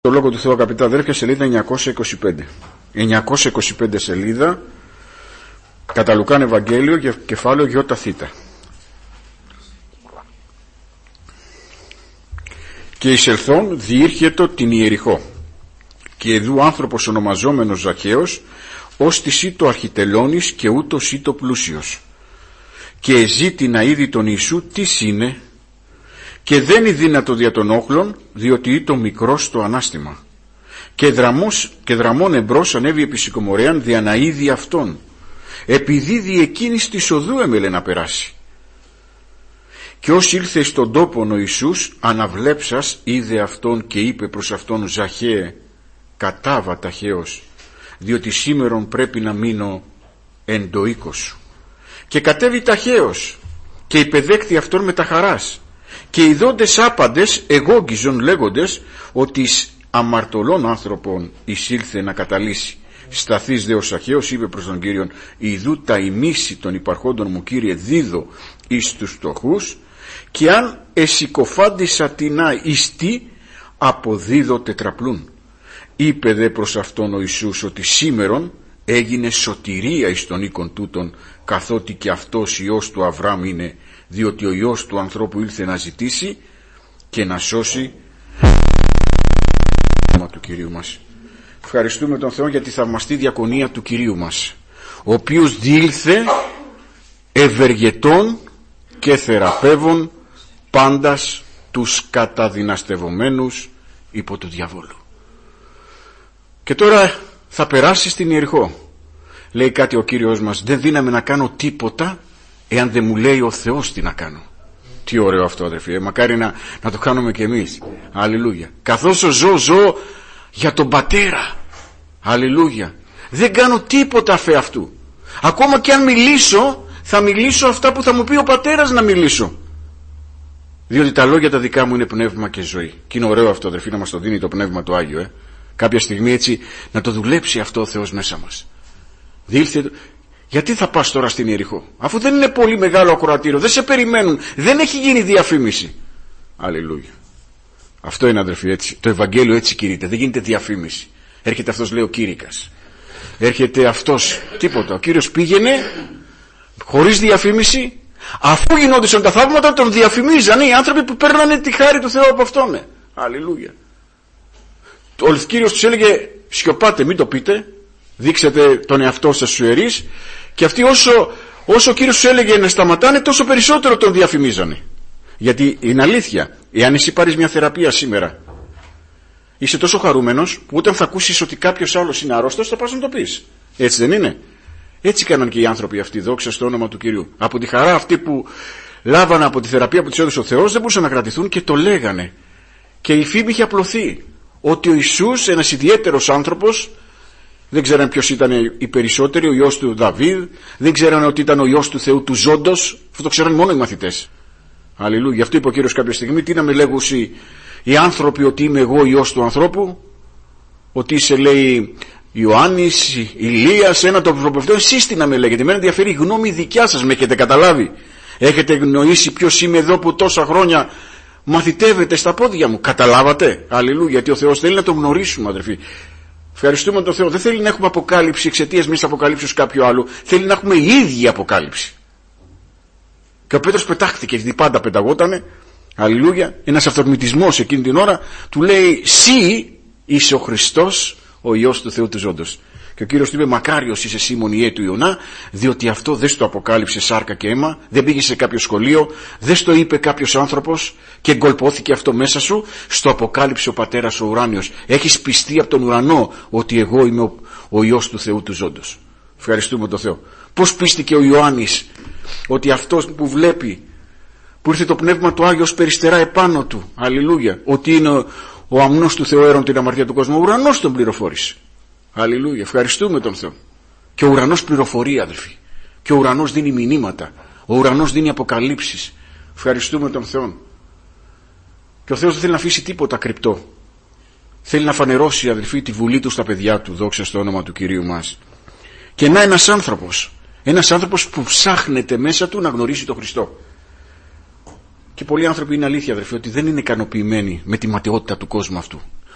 Το Λόγο του Θεού, αγαπητά αδέρφια, σελίδα 925. 925 σελίδα, κατά Λουκάν Ευαγγέλιο, κεφάλαιο ΙΘ. Και εισελθόν διήρχετο την Ιεριχώ, και εδού άνθρωπος ονομαζόμενος Ζακχαίος, ως της ήτο αρχιτελώνης και ούτως ήτο πλούσιος. Και εζήτηνα είδη τον Ιησού τι είναι, και δεν είναι δύνατο δια των όχλων, διότι ήτο μικρός στο ανάστημα. Και δραμών εμπρός ανέβη επί σικομορέαν δια να είδη αυτόν, επειδή δι' εκείνης της οδού έμελε να περάσει. Και ως ήλθε στον τόπον ο Ιησούς, αναβλέψας είδε αυτόν και είπε προς αυτόν, Ζαχαίε, κατάβα ταχαίως, διότι σήμερον πρέπει να μείνω εν το οίκο σου. Και κατέβη ταχαίως και υπεδέκτη αυτόν με τα χαράς. Και οι δόντες άπαντες εγόγγιζον λέγοντες ότι εις αμαρτωλών άνθρωπων εισήλθε να καταλύσει. Σταθείς δε ο Ζαχαίος είπε προς τον Κύριον, ιδού τα ημίση των υπαρχόντων μου, Κύριε, δίδω εις τους φτωχούς, και αν εσυκοφάντησα τεινά ιστή, αποδίδω τετραπλούν. Είπε δε προς αυτόν ο Ιησούς ότι σήμερον έγινε σωτηρία εις τον οίκον τούτον, καθότι και αυτός Υιός του Αβραάμ είναι, διότι ο Υιός του ανθρώπου ήλθε να ζητήσει και να σώσει του Κυρίου μας. Ευχαριστούμε τον Θεό για τη θαυμαστή διακονία του Κυρίου μας, ο οποίος διήλθε ευεργετών και θεραπεύων πάντας τους καταδυναστευομένους υπό του διαβόλου. Και τώρα θα περάσει στην Ιεριχώ. Λέει κάτι ο Κύριος μας, δεν δύναμαι να κάνω τίποτα εάν δεν μου λέει ο Θεός τι να κάνω. Τι ωραίο αυτό, αδερφοί, μακάρι να το κάνουμε κι εμείς. Αλληλούια. Καθώς ζω για τον Πατέρα. Αλληλούια. Δεν κάνω τίποτα αφ' αυτού. Ακόμα και αν μιλήσω, θα μιλήσω αυτά που θα μου πει ο Πατέρας να μιλήσω. Διότι τα λόγια τα δικά μου είναι πνεύμα και ζωή. Και είναι ωραίο αυτό, αδερφοί, να μας το δίνει το πνεύμα το Άγιο. Κάποια στιγμή έτσι να το δουλέψει αυτό ο Θεός μέσα μας. Γιατί θα πας τώρα στην Ιεριχώ, αφού δεν είναι πολύ μεγάλο ακροατήριο, δεν σε περιμένουν, δεν έχει γίνει διαφήμιση. Αλληλούια. Αυτό είναι, αδερφοί, έτσι. Το Ευαγγέλιο έτσι κηρύττεται, δεν γίνεται διαφήμιση. Έρχεται αυτός, λέει ο Κήρυκας. Έρχεται αυτός, τίποτα. Ο Κύριος πήγαινε χωρίς διαφήμιση. Αφού γινόντουσαν τα θαύματα, τον διαφημίζανε οι άνθρωποι που παίρνανε τη χάρη του Θεού από αυτόν. Αλληλούια. Ο Κύριος τους έλεγε, σιωπάτε, μην το πείτε, δείξατε τον εαυτό σας στους ιερείς, και αυτοί όσο ο Κύριος τους έλεγε να σταματάνε, τόσο περισσότερο τον διαφημίζανε. Γιατί είναι αλήθεια, εάν εσύ πάρεις μια θεραπεία σήμερα, είσαι τόσο χαρούμενος που όταν θα ακούσεις ότι κάποιος άλλος είναι αρρώστος, θα πας να το πεις. Έτσι δεν είναι? Έτσι κάναν και οι άνθρωποι αυτοί, δόξα στο όνομα του Κυρίου. Από τη χαρά αυτή που λάβανε από τη θεραπεία που τους έδωσε ο Θεός, δεν μπορούσαν να κρατηθούν και το λέγανε. Και η φήμη είχε απλωθεί ότι ο Ιησούς, ένας ιδιαίτερος άνθρωπος, δεν ξέρανε ποιος ήταν οι περισσότεροι, ο Υιός του Δαβίδ, δεν ξέρανε ότι ήταν ο Υιός του Θεού του Ζώντος, αυτό το ξέρανε μόνο οι μαθητές. Αλληλούια. Γι' αυτό είπε ο Κύριος κάποια στιγμή, τι να με λέγουν οι άνθρωποι ότι είμαι εγώ Υιός του ανθρώπου, ότι είσαι, λέει, Ιωάννης, Ηλίας, ένα το προπευτό, εσείς τι να με λέγετε? Εμένα ενδιαφέρει η γνώμη δικιά σας, με έχετε καταλάβει? Έχετε γνωρίσει ποιος είμαι εδώ που τόσα χρόνια μαθητεύετε στα πόδια μου? Καταλάβατε? Αλληλούια. Γιατί ο Θεός θέλει να τον γνωρίσουμε, αδερφοί. Ευχαριστούμε τον Θεό. Δεν θέλει να έχουμε αποκάλυψη εξαιτίας μιας αποκαλύψεως κάποιου άλλου. Θέλει να έχουμε η ίδια αποκάλυψη. Και ο Πέτρος πετάχτηκε, γιατί πάντα πεταγότανε. Αλληλούια. Ένας αυτορμητισμός εκείνη την ώρα του λέει, «Συ είσαι ο Χριστός, ο Υιός του Θεού του Ζώντος». Και ο Κύριος του είπε, «Μακάριος είσαι Σίμων Ιέ του Ιωνά, διότι αυτό δεν στο αποκάλυψε σάρκα και αίμα, δεν πήγε σε κάποιο σχολείο, δεν στο είπε κάποιος άνθρωπος και εγκολπώθηκε αυτό μέσα σου, στο αποκάλυψε ο Πατέρας ο ουράνιος. Έχεις πιστεί από τον ουρανό ότι εγώ είμαι ο Υιός του Θεού του Ζώντος». Ευχαριστούμε τον Θεό. Πώς πίστηκε ο Ιωάννης ότι αυτός που βλέπει, που ήρθε το Πνεύμα του Άγιος περιστερά επάνω του, αλληλούια, ότι είναι ο αμνός του Θεού έρων την αμαρτία του κόσμου, ο ουρανός τον πληροφόρησε. Αλληλούια, ευχαριστούμε τον Θεό. Και ο ουρανός πληροφορεί, αδελφοί. Και ο ουρανός δίνει μηνύματα. Ο ουρανός δίνει αποκαλύψεις. Ευχαριστούμε τον Θεό. Και ο Θεός δεν θέλει να αφήσει τίποτα κρυπτό. Θέλει να φανερώσει, αδελφοί, τη βουλή του στα παιδιά του, δόξα στο όνομα του Κυρίου μας. Και να ένας άνθρωπος που ψάχνεται μέσα του να γνωρίσει τον Χριστό. Και πολλοί άνθρωποι, είναι αλήθεια, αδελφοί, ότι δεν είναι ικανοποιημένοι με τη ματαιότητα του κόσμου αυτού.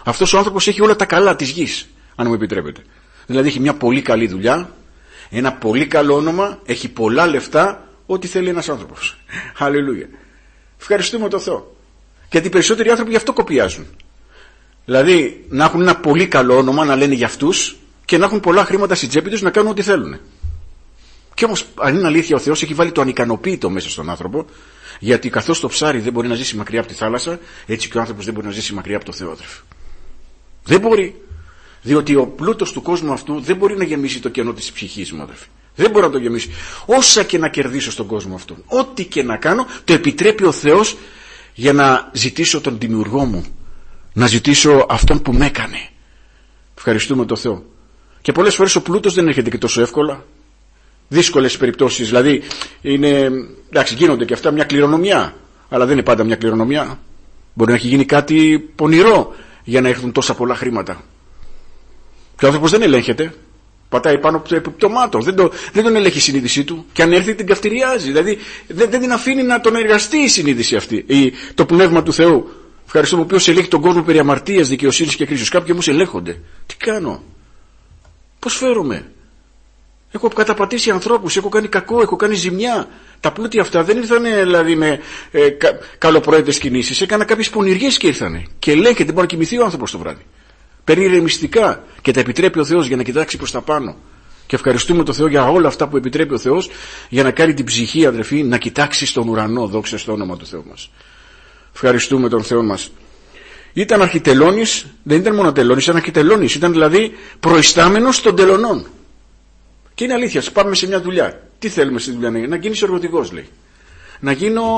Αυτός ο άνθρωπος έχει όλα τα καλά της γης, αν μου επιτρέπετε. Δηλαδή έχει μια πολύ καλή δουλειά, ένα πολύ καλό όνομα, έχει πολλά λεφτά, ό,τι θέλει ένας άνθρωπος. Αλληλούια. Ευχαριστούμε τον Θεό. Γιατί οι περισσότεροι άνθρωποι γι' αυτό κοπιάζουν. Δηλαδή να έχουν ένα πολύ καλό όνομα, να λένε για αυτούς, και να έχουν πολλά χρήματα στην τσέπη τους να κάνουν ό,τι θέλουν. Και όμως, αν είναι αλήθεια, ο Θεός έχει βάλει το ανικανοποίητο μέσα στον άνθρωπο, γιατί καθώς το ψάρι δεν μπορεί να ζήσει μακριά από τη θάλασσα, έτσι και ο άνθρωπος δεν μπορεί να ζήσει μακριά από το Θεό, αδερφέ. Δεν μπορεί. Διότι ο πλούτος του κόσμου αυτού δεν μπορεί να γεμίσει το κενό της ψυχής μου, αδερφέ. Δεν μπορεί να το γεμίσει. Όσα και να κερδίσω στον κόσμο αυτόν, ό,τι και να κάνω, το επιτρέπει ο Θεός για να ζητήσω τον δημιουργό μου, να ζητήσω αυτόν που με έκανε. Ευχαριστούμε τον Θεό. Και πολλές φορές ο πλούτος δεν έρχεται και τόσο εύκολα. Δύσκολες περιπτώσεις, δηλαδή είναι, εντάξει, γίνονται και αυτά μια κληρονομιά, αλλά δεν είναι πάντα μια κληρονομιά. Μπορεί να έχει γίνει κάτι πονηρό για να έρθουν τόσα πολλά χρήματα. Και ο άνθρωπος δεν ελέγχεται. Πατάει πάνω από το επιπτωμάτο. Δεν τον ελέγχει η συνείδησή του. Και αν έρθει την καυτηριάζει. Δηλαδή δεν την αφήνει να τον εργαστεί η συνείδηση αυτή. Το πνεύμα του Θεού. Ευχαριστούμε, ο οποίος ελέγχει τον κόσμο περί αμαρτίας, δικαιοσύνης και κρίσεως. Κάποιοι όμως ελέγχονται. Τι κάνω? Πώς φέρομαι? Έχω καταπατήσει ανθρώπους, έχω κάνει κακό, έχω κάνει ζημιά. Τα πλούτια αυτά δεν ήρθανε δηλαδή με καλοπροαίρετες κινήσεις. Έκανα κάποιες πονηριές και ήρθανε. Και ελέγχεται, μπορεί να κοιμηθεί ο άνθρωπος το βράδυ. Παίρνει ηρεμιστικά και τα επιτρέπει ο Θεός για να κοιτάξει προς τα πάνω. Και ευχαριστούμε τον Θεό για όλα αυτά που επιτρέπει ο Θεός, για να κάνει την ψυχή, αδερφοί, να κοιτάξει στον ουρανό. Δόξα στο όνομα του Θεού μας. Ευχαριστούμε τον Θεό μας. Ήταν αρχιτελώνης, δεν ήταν μόνο τελώνης, ήταν αρχιτελώνης. Ήταν δηλαδή προϊστάμενος των τελωνών. Και είναι αλήθεια, πάμε σε μια δουλειά. Τι θέλουμε στη δουλειά? Να γίνεις εργοδηγός, λέει. Να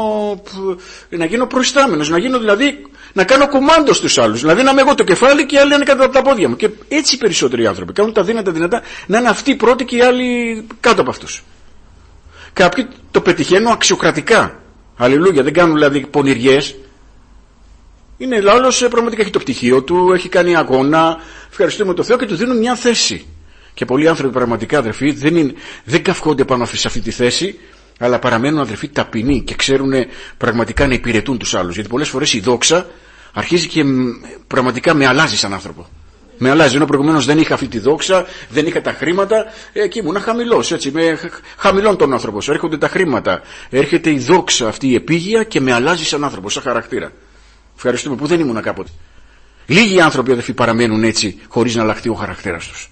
γίνω προϊστάμενος, δηλαδή να κάνω κομμάντο στους άλλους. Δηλαδή να είμαι εγώ το κεφάλι και οι άλλοι είναι κάτω από τα πόδια μου. Και έτσι οι περισσότεροι άνθρωποι κάνουν τα δυνατά να είναι αυτοί πρώτοι και οι άλλοι κάτω από αυτούς. Κάποιοι το πετυχαίνουν αξιοκρατικά. Αλληλούια, δεν κάνουν δηλαδή πονηριές. Είναι άλλος πραγματικά έχει το πτυχίο του, έχει κάνει αγώνα. Ευχαριστούμε τον Θεό και του δίνουν μια θέση. Και πολλοί άνθρωποι πραγματικά, αδερφοί, δεν καυχόνται πάνω σε αυτή τη θέση, αλλά παραμένουν, αδερφοί, ταπεινοί και ξέρουν πραγματικά να υπηρετούν τους άλλους. Γιατί πολλές φορές η δόξα αρχίζει και πραγματικά με αλλάζει σαν άνθρωπο. Με αλλάζει, ενώ προηγουμένως δεν είχα αυτή τη δόξα, δεν είχα τα χρήματα, εκεί ήμουν χαμηλός, έτσι, με χαμηλών τον άνθρωπο. Έρχονται τα χρήματα, έρχεται η δόξα αυτή η επίγεια και με αλλάζει σαν άνθρωπο, σαν χαρακτήρα. Ευχαριστούμε που δεν ήμουν κάποτε. Λίγοι άνθρωποι, αδερφοί, παραμένουν έτσι χωρίς να αλλάχτεί ο χαρακτήρας τους.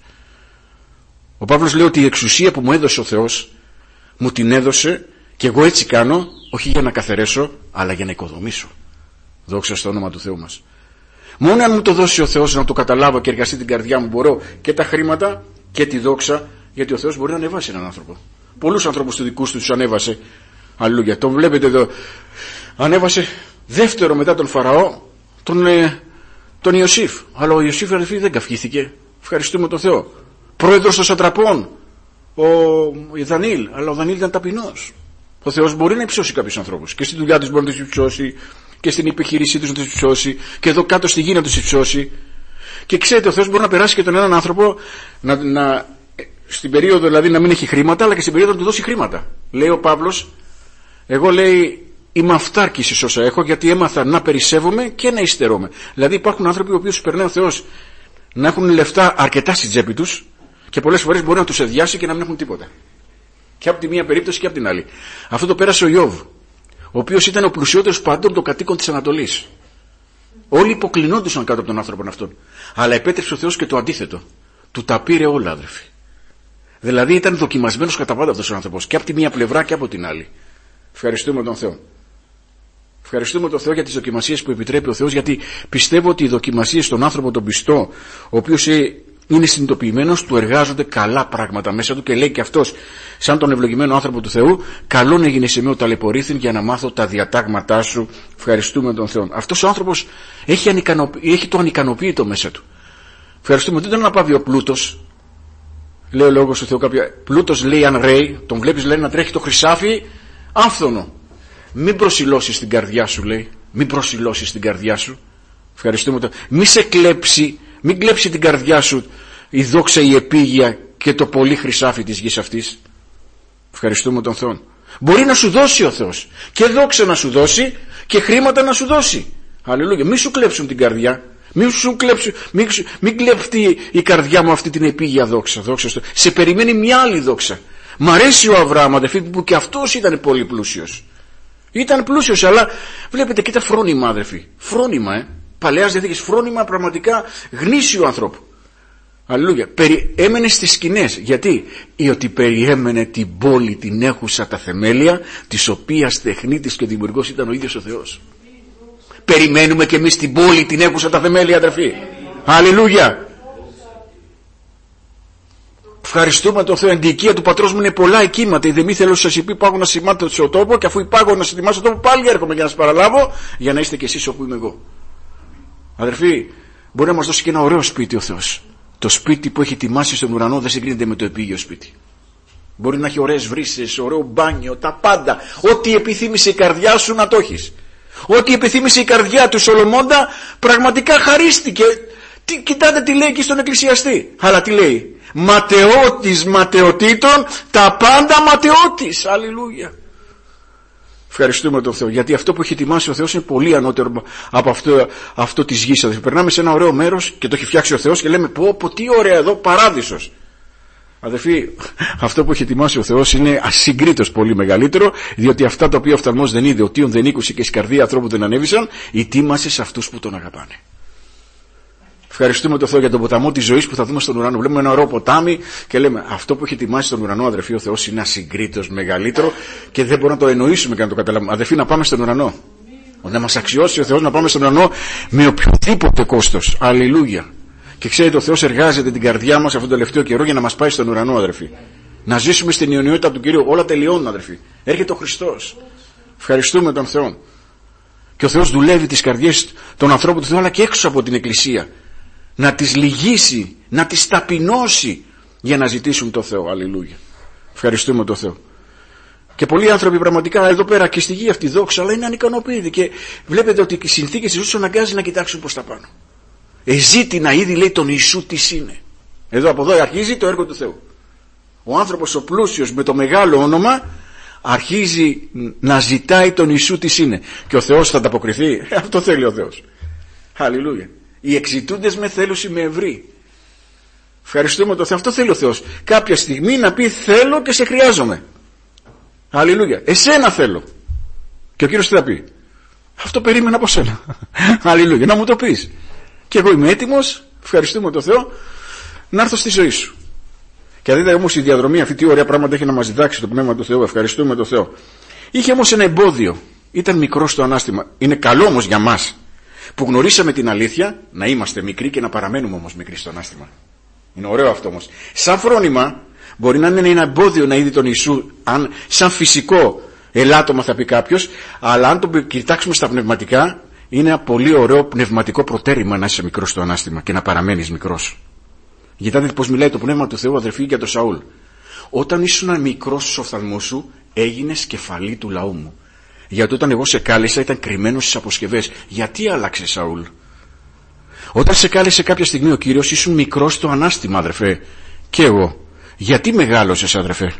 Ο Παύλος λέει ότι η εξουσία που μου έδωσε ο Θεός, μου την έδωσε και εγώ έτσι κάνω, όχι για να καθαρέσω, αλλά για να οικοδομήσω. Δόξα στο όνομα του Θεού μας. Μόνο αν μου το δώσει ο Θεός να το καταλάβω και εργαστεί την καρδιά μου, μπορώ και τα χρήματα και τη δόξα, γιατί ο Θεός μπορεί να ανεβάσει έναν άνθρωπο. Πολλούς ανθρώπους του δικούς του τους ανέβασε. Αλληλούια. Τον βλέπετε εδώ. Ανέβασε δεύτερο μετά τον Φαραώ, τον Ιωσήφ. Αλλά ο Ιωσήφ, αδελφοί, δεν καυχήθηκε. Ευχαριστούμε τον Θεό. Πρόεδρος των σατραπών, ο Δανίλ, αλλά ο Δανίλ ήταν ταπεινός. Ο Θεός μπορεί να υψώσει κάποιους ανθρώπους και στη δουλειά τους μπορεί να τους υψώσει και στην επιχείρησή τους να τους υψώσει και εδώ κάτω στη γη να τους υψώσει. Και ξέρετε, ο Θεός μπορεί να περάσει και τον έναν άνθρωπο στην περίοδο δηλαδή να μην έχει χρήματα, αλλά και στην περίοδο να του δώσει χρήματα. Λέει ο Παύλος, εγώ λέει είμαι αυτάρκης εις όσα έχω, γιατί έμαθα να περισσεύομαι και να υστερώμαι. Δηλαδή υπάρχουν άνθρωποι οι οποίοι τους περνάει ο Θεός να έχουν λεφτά αρκετά στην τσέπη τους και πολλές φορές μπορεί να τους αδειάσει και να μην έχουν τίποτα. Και από τη μία περίπτωση και από την άλλη. Αυτό το πέρασε ο Ιώβ, ο οποίος ήταν ο πλουσιότερος παντών των κατοίκων της Ανατολής. Όλοι υποκλεινόντουσαν κάτω από τον άνθρωπο αυτόν. Αλλά επέτρεψε ο Θεός και το αντίθετο. Του τα πήρε όλα, αδερφοί. Δηλαδή ήταν δοκιμασμένος κατά πάντα αυτός ο άνθρωπος. Και από τη μία πλευρά και από την άλλη. Ευχαριστούμε τον Θεό. Ευχαριστούμε τον Θεό για τις δοκιμασίες που επιτρέπει ο Θεός, γιατί πιστεύω ότι οι δοκιμασίες στον άνθρωπο τον πιστό, ο οποίος είναι συνειδητοποιημένος, του εργάζονται καλά πράγματα μέσα του και λέει και αυτός, σαν τον ευλογημένο άνθρωπο του Θεού, καλόν έγινε σε με ταλαιπωρήθην για να μάθω τα διατάγματά σου. Ευχαριστούμε τον Θεό. Αυτός ο άνθρωπος έχει το ανικανοποίητο μέσα του. Ευχαριστούμε. Δεν τον αναπαύει ο πλούτος. Λέει ο λόγος του Θεού κάποια. Πλούτος λέει αν ρέει, τον βλέπεις λέει να τρέχει το χρυσάφι άφθονο. Μην προσιλώσεις την καρδιά σου, λέει. Μην προσιλώσεις την καρδιά σου. Ευχαριστούμε τον. Μην κλέψει την καρδιά σου η δόξα, η επίγεια και το πολύ χρυσάφι της γης αυτής. Ευχαριστούμε τον Θεό. Μπορεί να σου δώσει ο Θεός και δόξα να σου δώσει και χρήματα να σου δώσει. Αλληλούια. Μην σου κλέψουν την καρδιά. Μην κλεφτεί η καρδιά μου αυτή την επίγεια δόξα. Σε περιμένει μια άλλη δόξα. Μ' αρέσει ο Αβραάμ, αδερφοί, που και αυτός ήταν πολύ πλούσιος. Ήταν πλούσιος, αλλά βλέπετε και τα φρόνημα, αδερφοί. Φρόνημα, Παλαιάς Διαθήκης, φρόνημα πραγματικά γνήσιου ανθρώπου. Αλληλούια. Έμενε στις σκηνές. Γιατί? Ότι περιέμενε την πόλη την έχουσα τα θεμέλια, της οποίας τεχνίτης και δημιουργός ήταν ο ίδιος ο Θεός. Περιμένουμε και εμείς την πόλη την έχουσα τα θεμέλια, αδερφοί. Αλληλούια. Ευχαριστούμε τον Θεό. Η οικία του πατρός μου είναι πολλά εκείματα. Οι δεμή θέλω σας είπε πάγω να σημάτε στο τόπο, και αφού υπάγω να ετοιμάσω το τόπο, πάλι έρχομαι για να σας παραλάβω, για να είστε κι εσείς όπου είμαι εγώ. Αδερφοί, μπορεί να μας δώσει και ένα ωραίο σπίτι ο Θεός. Το σπίτι που έχει ετοιμάσει στον ουρανό δεν συγκρίνεται με το επίγειο σπίτι. Μπορεί να έχει ωραίες βρύσες, ωραίο μπάνιο, τα πάντα. Ό,τι επιθύμησε η καρδιά σου να το έχεις. Ό,τι επιθύμησε η καρδιά του Σολομώντα πραγματικά χαρίστηκε. Κοιτάτε τι λέει εκεί στον εκκλησιαστή. Αλλά τι λέει? Ματαιώτης ματαιωτήτων, τα πάντα ματαιώτης. Αλληλούια. Ευχαριστούμε τον Θεό, γιατί αυτό που έχει ετοιμάσει ο Θεός είναι πολύ ανώτερο από αυτό της γης. Περνάμε σε ένα ωραίο μέρος και το έχει φτιάξει ο Θεός και λέμε πω τι ωραία εδώ, παράδεισος. Αδερφοί, αυτό που έχει ετοιμάσει ο Θεός είναι ασυγκρίτως πολύ μεγαλύτερο, διότι αυτά τα οποία ο οφθαλμός δεν είδε, ο τίον δεν ήκουσε και η καρδία ανθρώπου δεν ανέβησαν, ετοίμασε σε αυτούς που τον αγαπάνε. Ευχαριστούμε τον Θεό για τον ποταμό της ζωής που θα δούμε στον ουρανό. Βλέπουμε ένα ωραίο ποτάμι και λέμε αυτό που έχει ετοιμάσει στον ουρανό, αδερφοί, ο Θεός είναι ασυγκρίτως μεγαλύτερο και δεν μπορούμε να το εννοήσουμε και να το καταλάβουμε. Αδερφοί, να πάμε στον ουρανό. Να μας αξιώσει ο Θεός να πάμε στον ουρανό με οποιοδήποτε κόστος. Αλληλούια. Και ξέρετε, ο Θεός εργάζεται την καρδιά μας αυτόν τον τελευταίο καιρό για να μας πάει στον ουρανό, αδερφοί. Να ζήσουμε στην ιονιότητα του Κυρίου. Όλα τελειώνουν, αδερφοί. Έρχεται ο Χριστός. Ευχαριστούμε τον Θεό. Και ο Θεός δουλεύει τις καρδιές των ανθρώπων του Θεού, αλλά και έξω από την Εκκλησία. Να τις λυγίσει, να τις ταπεινώσει για να ζητήσουν το Θεό. Αλληλούια. Ευχαριστούμε τον Θεό. Και πολλοί άνθρωποι πραγματικά εδώ πέρα και στη γη αυτή δόξα, αλλά είναι ανικανοποιητοί. Και βλέπετε ότι οι συνθήκες της ζωής τους αναγκάζει να κοιτάξουν προς τα πάνω. Ζήτη να είδη, λέει, τον Ιησού τι είναι. Εδώ από εδώ αρχίζει το έργο του Θεού. Ο άνθρωπος ο πλούσιος με το μεγάλο όνομα αρχίζει να ζητάει τον Ιησού τι είναι. Και ο Θεός θα ανταποκριθεί. Αυτό θέλει ο Θεός. Αλληλούια. Οι εξητούντες με θέλουσι με ευρύ. Ευχαριστούμε τον Θεό. Αυτό θέλει ο Θεός. Κάποια στιγμή να πει θέλω και σε χρειάζομαι. Αλληλούια. Εσένα θέλω. Και ο Κύριος τι θα πει? Αυτό περίμενα από σένα. Αλληλούια. Να μου το πεις. Και εγώ είμαι έτοιμος, ευχαριστούμε τον Θεό, να έρθω στη ζωή σου. Και αν δείτε όμως η διαδρομή αυτή τι ωραία πράγματα έχει να μας διδάξει το Πνεύμα του Θεού, ευχαριστούμε τον Θεό. Είχε όμως ένα εμπόδιο. Ήταν μικρό στο ανάστημα. Είναι καλό όμως για μας που γνωρίσαμε την αλήθεια να είμαστε μικροί και να παραμένουμε όμως μικροί στο ανάστημα. Είναι ωραίο αυτό όμως. Σαν φρόνημα μπορεί να είναι ένα εμπόδιο να είδει τον Ιησού, αν σαν φυσικό ελάττωμα θα πει κάποιος, αλλά αν το κοιτάξουμε στα πνευματικά, είναι ένα πολύ ωραίο πνευματικό προτέρημα να είσαι μικρός στο ανάστημα και να παραμένεις μικρός. Κοιτάτε πως μιλάει το Πνεύμα του Θεού, αδερφοί, για τον Σαούλ. Όταν ήσουν μικρός στους οφθαλμούς σου, έγινες κεφαλή του λαού μου. Γιατί όταν εγώ σε κάλεσα ήταν κρυμμένος στις αποσκευές. Γιατί άλλαξε, Σαούλ? Όταν σε κάλεσε κάποια στιγμή ο Κύριος, ήσουν μικρός στο ανάστημα, αδερφέ. Και εγώ. Γιατί μεγάλωσες, αδερφέ?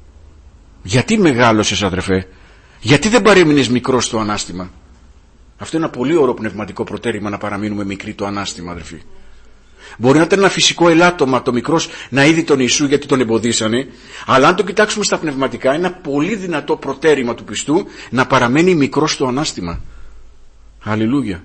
Γιατί μεγάλωσες, αδερφέ? Γιατί δεν παρέμεινες μικρός στο ανάστημα? Αυτό είναι ένα πολύ ωραίο πνευματικό προτέρημα, να παραμείνουμε μικροί το ανάστημα, αδερφοί. Μπορεί να ήταν ένα φυσικό ελάττωμα το μικρός να είδει τον Ιησού γιατί τον εμποδίσανε, αλλά αν το κοιτάξουμε στα πνευματικά, είναι ένα πολύ δυνατό προτέρημα του πιστού να παραμένει μικρός στο ανάστημα. Αλληλούια.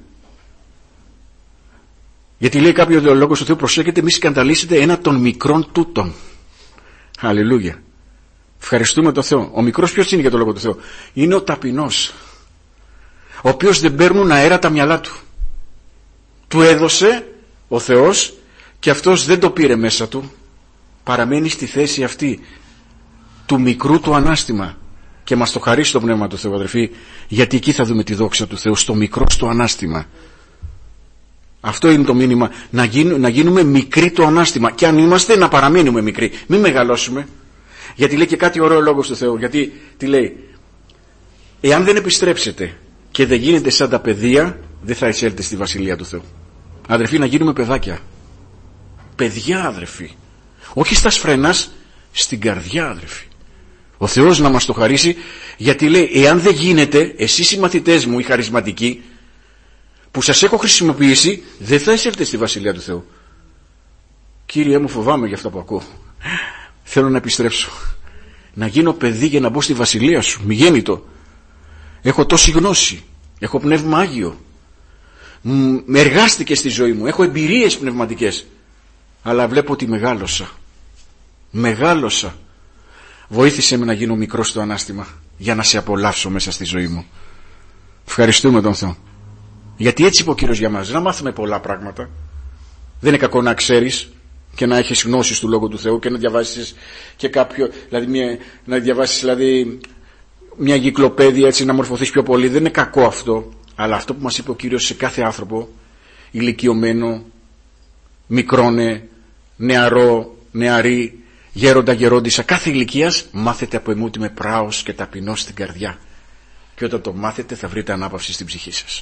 Γιατί λέει κάποιο λόγος του Θεού, προσέχετε μη σκανδαλίσετε ένα των μικρών τούτων. Αλληλούια. Ευχαριστούμε τον Θεό. Ο μικρός ποιος είναι για το λόγο του Θεού? Είναι ο ταπεινός, ο οποίος δεν παίρνουν αέρα τα μυαλά του. Του έδωσε ο Θεός και αυτός δεν το πήρε μέσα του. Παραμένει στη θέση αυτή του μικρού του ανάστημα. Και μας το χαρίσει το Πνεύμα του Θεού, αδερφοί, γιατί εκεί θα δούμε τη δόξα του Θεού, στο μικρό στο ανάστημα. Αυτό είναι το μήνυμα, να γίνουμε μικροί το ανάστημα. Και αν είμαστε, να παραμείνουμε μικροί. Μην μεγαλώσουμε. Γιατί λέει και κάτι ωραίο λόγος του Θεού. Γιατί τι λέει? Εάν δεν επιστρέψετε και δεν γίνετε σαν τα παιδεία, δεν θα εισέλθετε στη Βασιλεία του Θεού. Αδερφοί, να γίνουμε παιδάκια. Παιδιά, αδερφοί. Όχι στα σφρενάς, στην καρδιά, αδερφοί. Ο Θεός να μας το χαρίσει, γιατί λέει, εάν δεν γίνετε, εσείς οι μαθητές μου, οι χαρισματικοί, που σας έχω χρησιμοποιήσει, δεν θα εισέλθετε στη Βασιλεία του Θεού. Κύριε μου, φοβάμαι για αυτό που ακούω. Θέλω να επιστρέψω. Να γίνω παιδί για να μπω στη Βασιλεία σου. Μη γέννητο. Έχω τόση γνώση. Έχω πνεύμα Άγιο. Με εργάστηκε στη ζωή μου. Έχω εμπειρίες πνευματικές. Αλλά βλέπω ότι μεγάλωσα. Βοήθησε με να γίνω μικρό στο ανάστημα, για να σε απολαύσω μέσα στη ζωή μου. Ευχαριστούμε τον Θεό. Γιατί έτσι είπε ο Κύριος για μας, να μάθουμε πολλά πράγματα. Δεν είναι κακό να ξέρεις και να έχεις γνώσεις του Λόγου του Θεού και να διαβάσεις και κάποιο, να διαβάσεις μια εγκυκλοπαίδεια, έτσι να μορφωθείς πιο πολύ. Δεν είναι κακό αυτό. Αλλά αυτό που μας είπε ο Κύριος σε κάθε άνθρωπο, ηλικιωμένο, μικρόνε, νεαρό, νεαρή, γέροντα, γερόντισσα, κάθε ηλικίας, μάθετε από εμού ότι είμαι πράος και ταπεινός στην καρδιά. Και όταν το μάθετε θα βρείτε ανάπαυση στην ψυχή σας.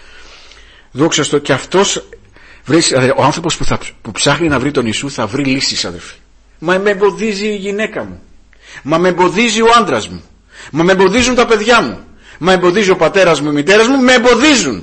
Δόξα στο. Και αυτός, ο άνθρωπος που ψάχνει να βρει τον Ιησού θα βρει λύσεις, αδελφοί. Μα με εμποδίζει η γυναίκα μου. Μα με εμποδίζει ο άντρας μου. Μα με εμποδίζουν τα παιδιά μου. Μα εμποδίζει ο πατέρας μου, η μητέρας μου. Με εμποδίζουν.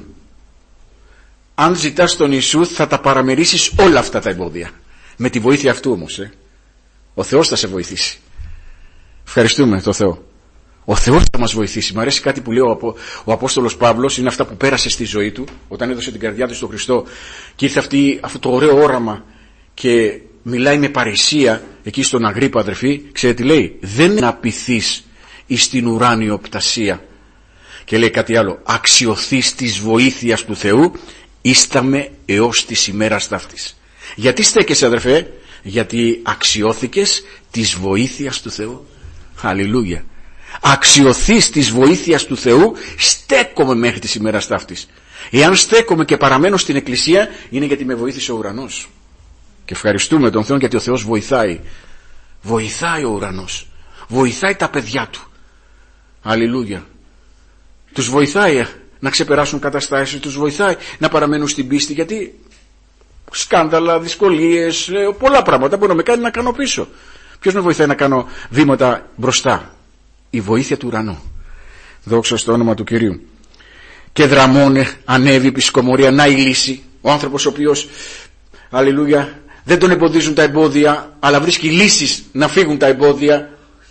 Αν ζητάς τον Ιησού θα τα παραμερίσεις όλα αυτά τα εμπόδια. Με τη βοήθεια αυτού όμως. Ο Θεός θα σε βοηθήσει. Ευχαριστούμε τον Θεό. Ο Θεός θα μας βοηθήσει. Μ' αρέσει κάτι που λέει ο Απόστολος Παύλος, είναι αυτά που πέρασε στη ζωή του όταν έδωσε την καρδιά του στον Χριστό και ήρθε αυτό το ωραίο όραμα και μιλάει με παρησία εκεί στον Αγρίππα, αδερφοί. Ξέρετε τι λέει? Δεν απειθείς εις την ουράνιο πτασία. Και λέει κάτι άλλο, αξιωθείς της βοήθειας του Θεού ίσταμε έως της ημέρας ταύτης. Γιατί στέκεσαι, αδερφέ? Γιατί αξιώθηκες της βοήθειας του Θεού. Αλληλούια. Αξιωθείς της βοήθειας του Θεού, στέκομαι μέχρι της ημέρας ταύτης. Εάν στέκομαι και παραμένω στην εκκλησία, είναι γιατί με βοήθησε ο ουρανός. Και ευχαριστούμε τον Θεό γιατί ο Θεός βοηθάει. Βοηθάει ο ουρανός. Βοηθάει τα παιδιά του. Αλληλούια. Τους βοηθάει να ξεπεράσουν καταστάσεις, τους βοηθάει να παραμένουν στην πίστη, γιατί σκάνδαλα, δυσκολίες, πολλά πράγματα μπορεί να με κάνει να κάνω πίσω. Ποιος με βοηθάει να κάνω βήματα μπροστά? Η βοήθεια του ουρανού. Δόξα στο όνομα του Κυρίου. Και δραμώνε, ανέβη επί σκομωρία, να η λύση. Ο άνθρωπος ο οποίος, αλληλούια, δεν τον εμποδίζουν τα εμπόδια, αλλά βρίσκει λύσεις να φύγουν τα εμπόδια.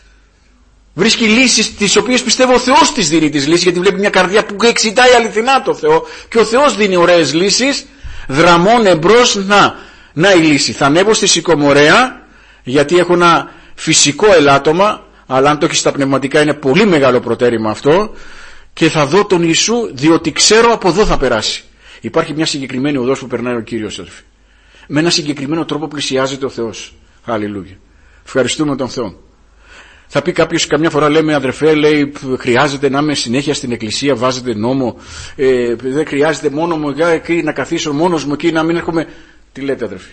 Βρίσκει λύσεις τις οποίες πιστεύω ο Θεός τις δίνει τις λύσεις, γιατί βλέπει μια καρδιά που εξητάει αληθινά το Θεό και ο Θεός δίνει ωραίες λύσεις. Δραμών εμπρός, να η λύση. Θα ανέβω στη σικομορέα, γιατί έχω ένα φυσικό ελάττωμα, αλλά αν το έχεις στα πνευματικά είναι πολύ μεγάλο προτέρημα αυτό, και θα δω τον Ιησού, διότι ξέρω από εδώ θα περάσει. Υπάρχει μια συγκεκριμένη οδός που περνάει ο Κύριος, αδελφοί. Με ένα συγκεκριμένο τρόπο πλησιάζεται ο Θεός. Αλληλούια. Ευχαριστούμε τον Θεό. Θα πει κάποιος, καμιά φορά λέμε, αδερφέ, λέει, χρειάζεται να είμαι συνέχεια στην εκκλησία, βάζετε νόμο, δεν χρειάζεται μόνο μου εκεί να καθίσω μόνος μου εκεί, να μην έρχομαι. Τι λέτε, αδερφοί?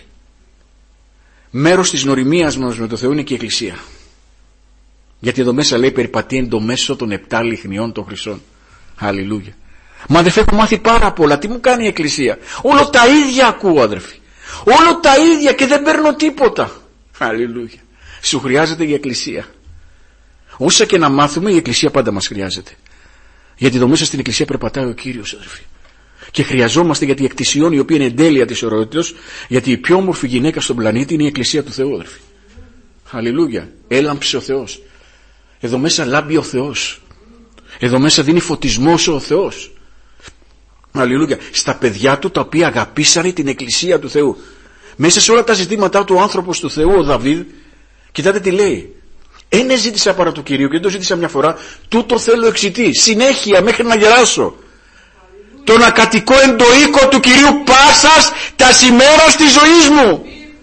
Μέρος της νοημίας μας με το Θεό είναι και η εκκλησία. Γιατί εδώ μέσα λέει περιπατεί εν το μέσο των 7 λιχνιών των χρυσών. Αλληλούια. Μα αδερφέ, έχω μάθει πάρα πολλά. Τι μου κάνει η εκκλησία? Όλο τα ίδια ακούω, αδερφοί. Όλο τα ίδια και δεν παίρνω τίποτα. Αλληλούια. Σου χρειάζεται η εκκλησία. Όσα και να μάθουμε, η εκκλησία πάντα μας χρειάζεται. Γιατί εδώ μέσα στην εκκλησία περπατάει ο Κύριος, αδερφοί. Και χρειαζόμαστε, γιατί η εκτισιών, η οποία είναι εντέλεια της ωραιότητας, γιατί η πιο όμορφη γυναίκα στον πλανήτη είναι η εκκλησία του Θεού, αδερφοί. Αλληλούια. Έλαμψε ο Θεός. Εδώ μέσα λάμπει ο Θεός. Εδώ μέσα δίνει φωτισμός ο Θεός. Αλληλούια. Στα παιδιά του τα οποία αγαπήσανε την εκκλησία του Θεού. Μέσα σε όλα τα ζητήματά του ο άνθρωπος του Θεού, ο Δαβίδ, κοιτάτε τι λέει. Ένε ζήτησα παρά του Κυρίου και δεν το ζήτησα μια φορά, τούτο θέλω εξητή, συνέχεια μέχρι να γεράσω. Το να κατοικώ εν το οίκο του Κυρίου πάσας τας ημέρας της ζωής μου.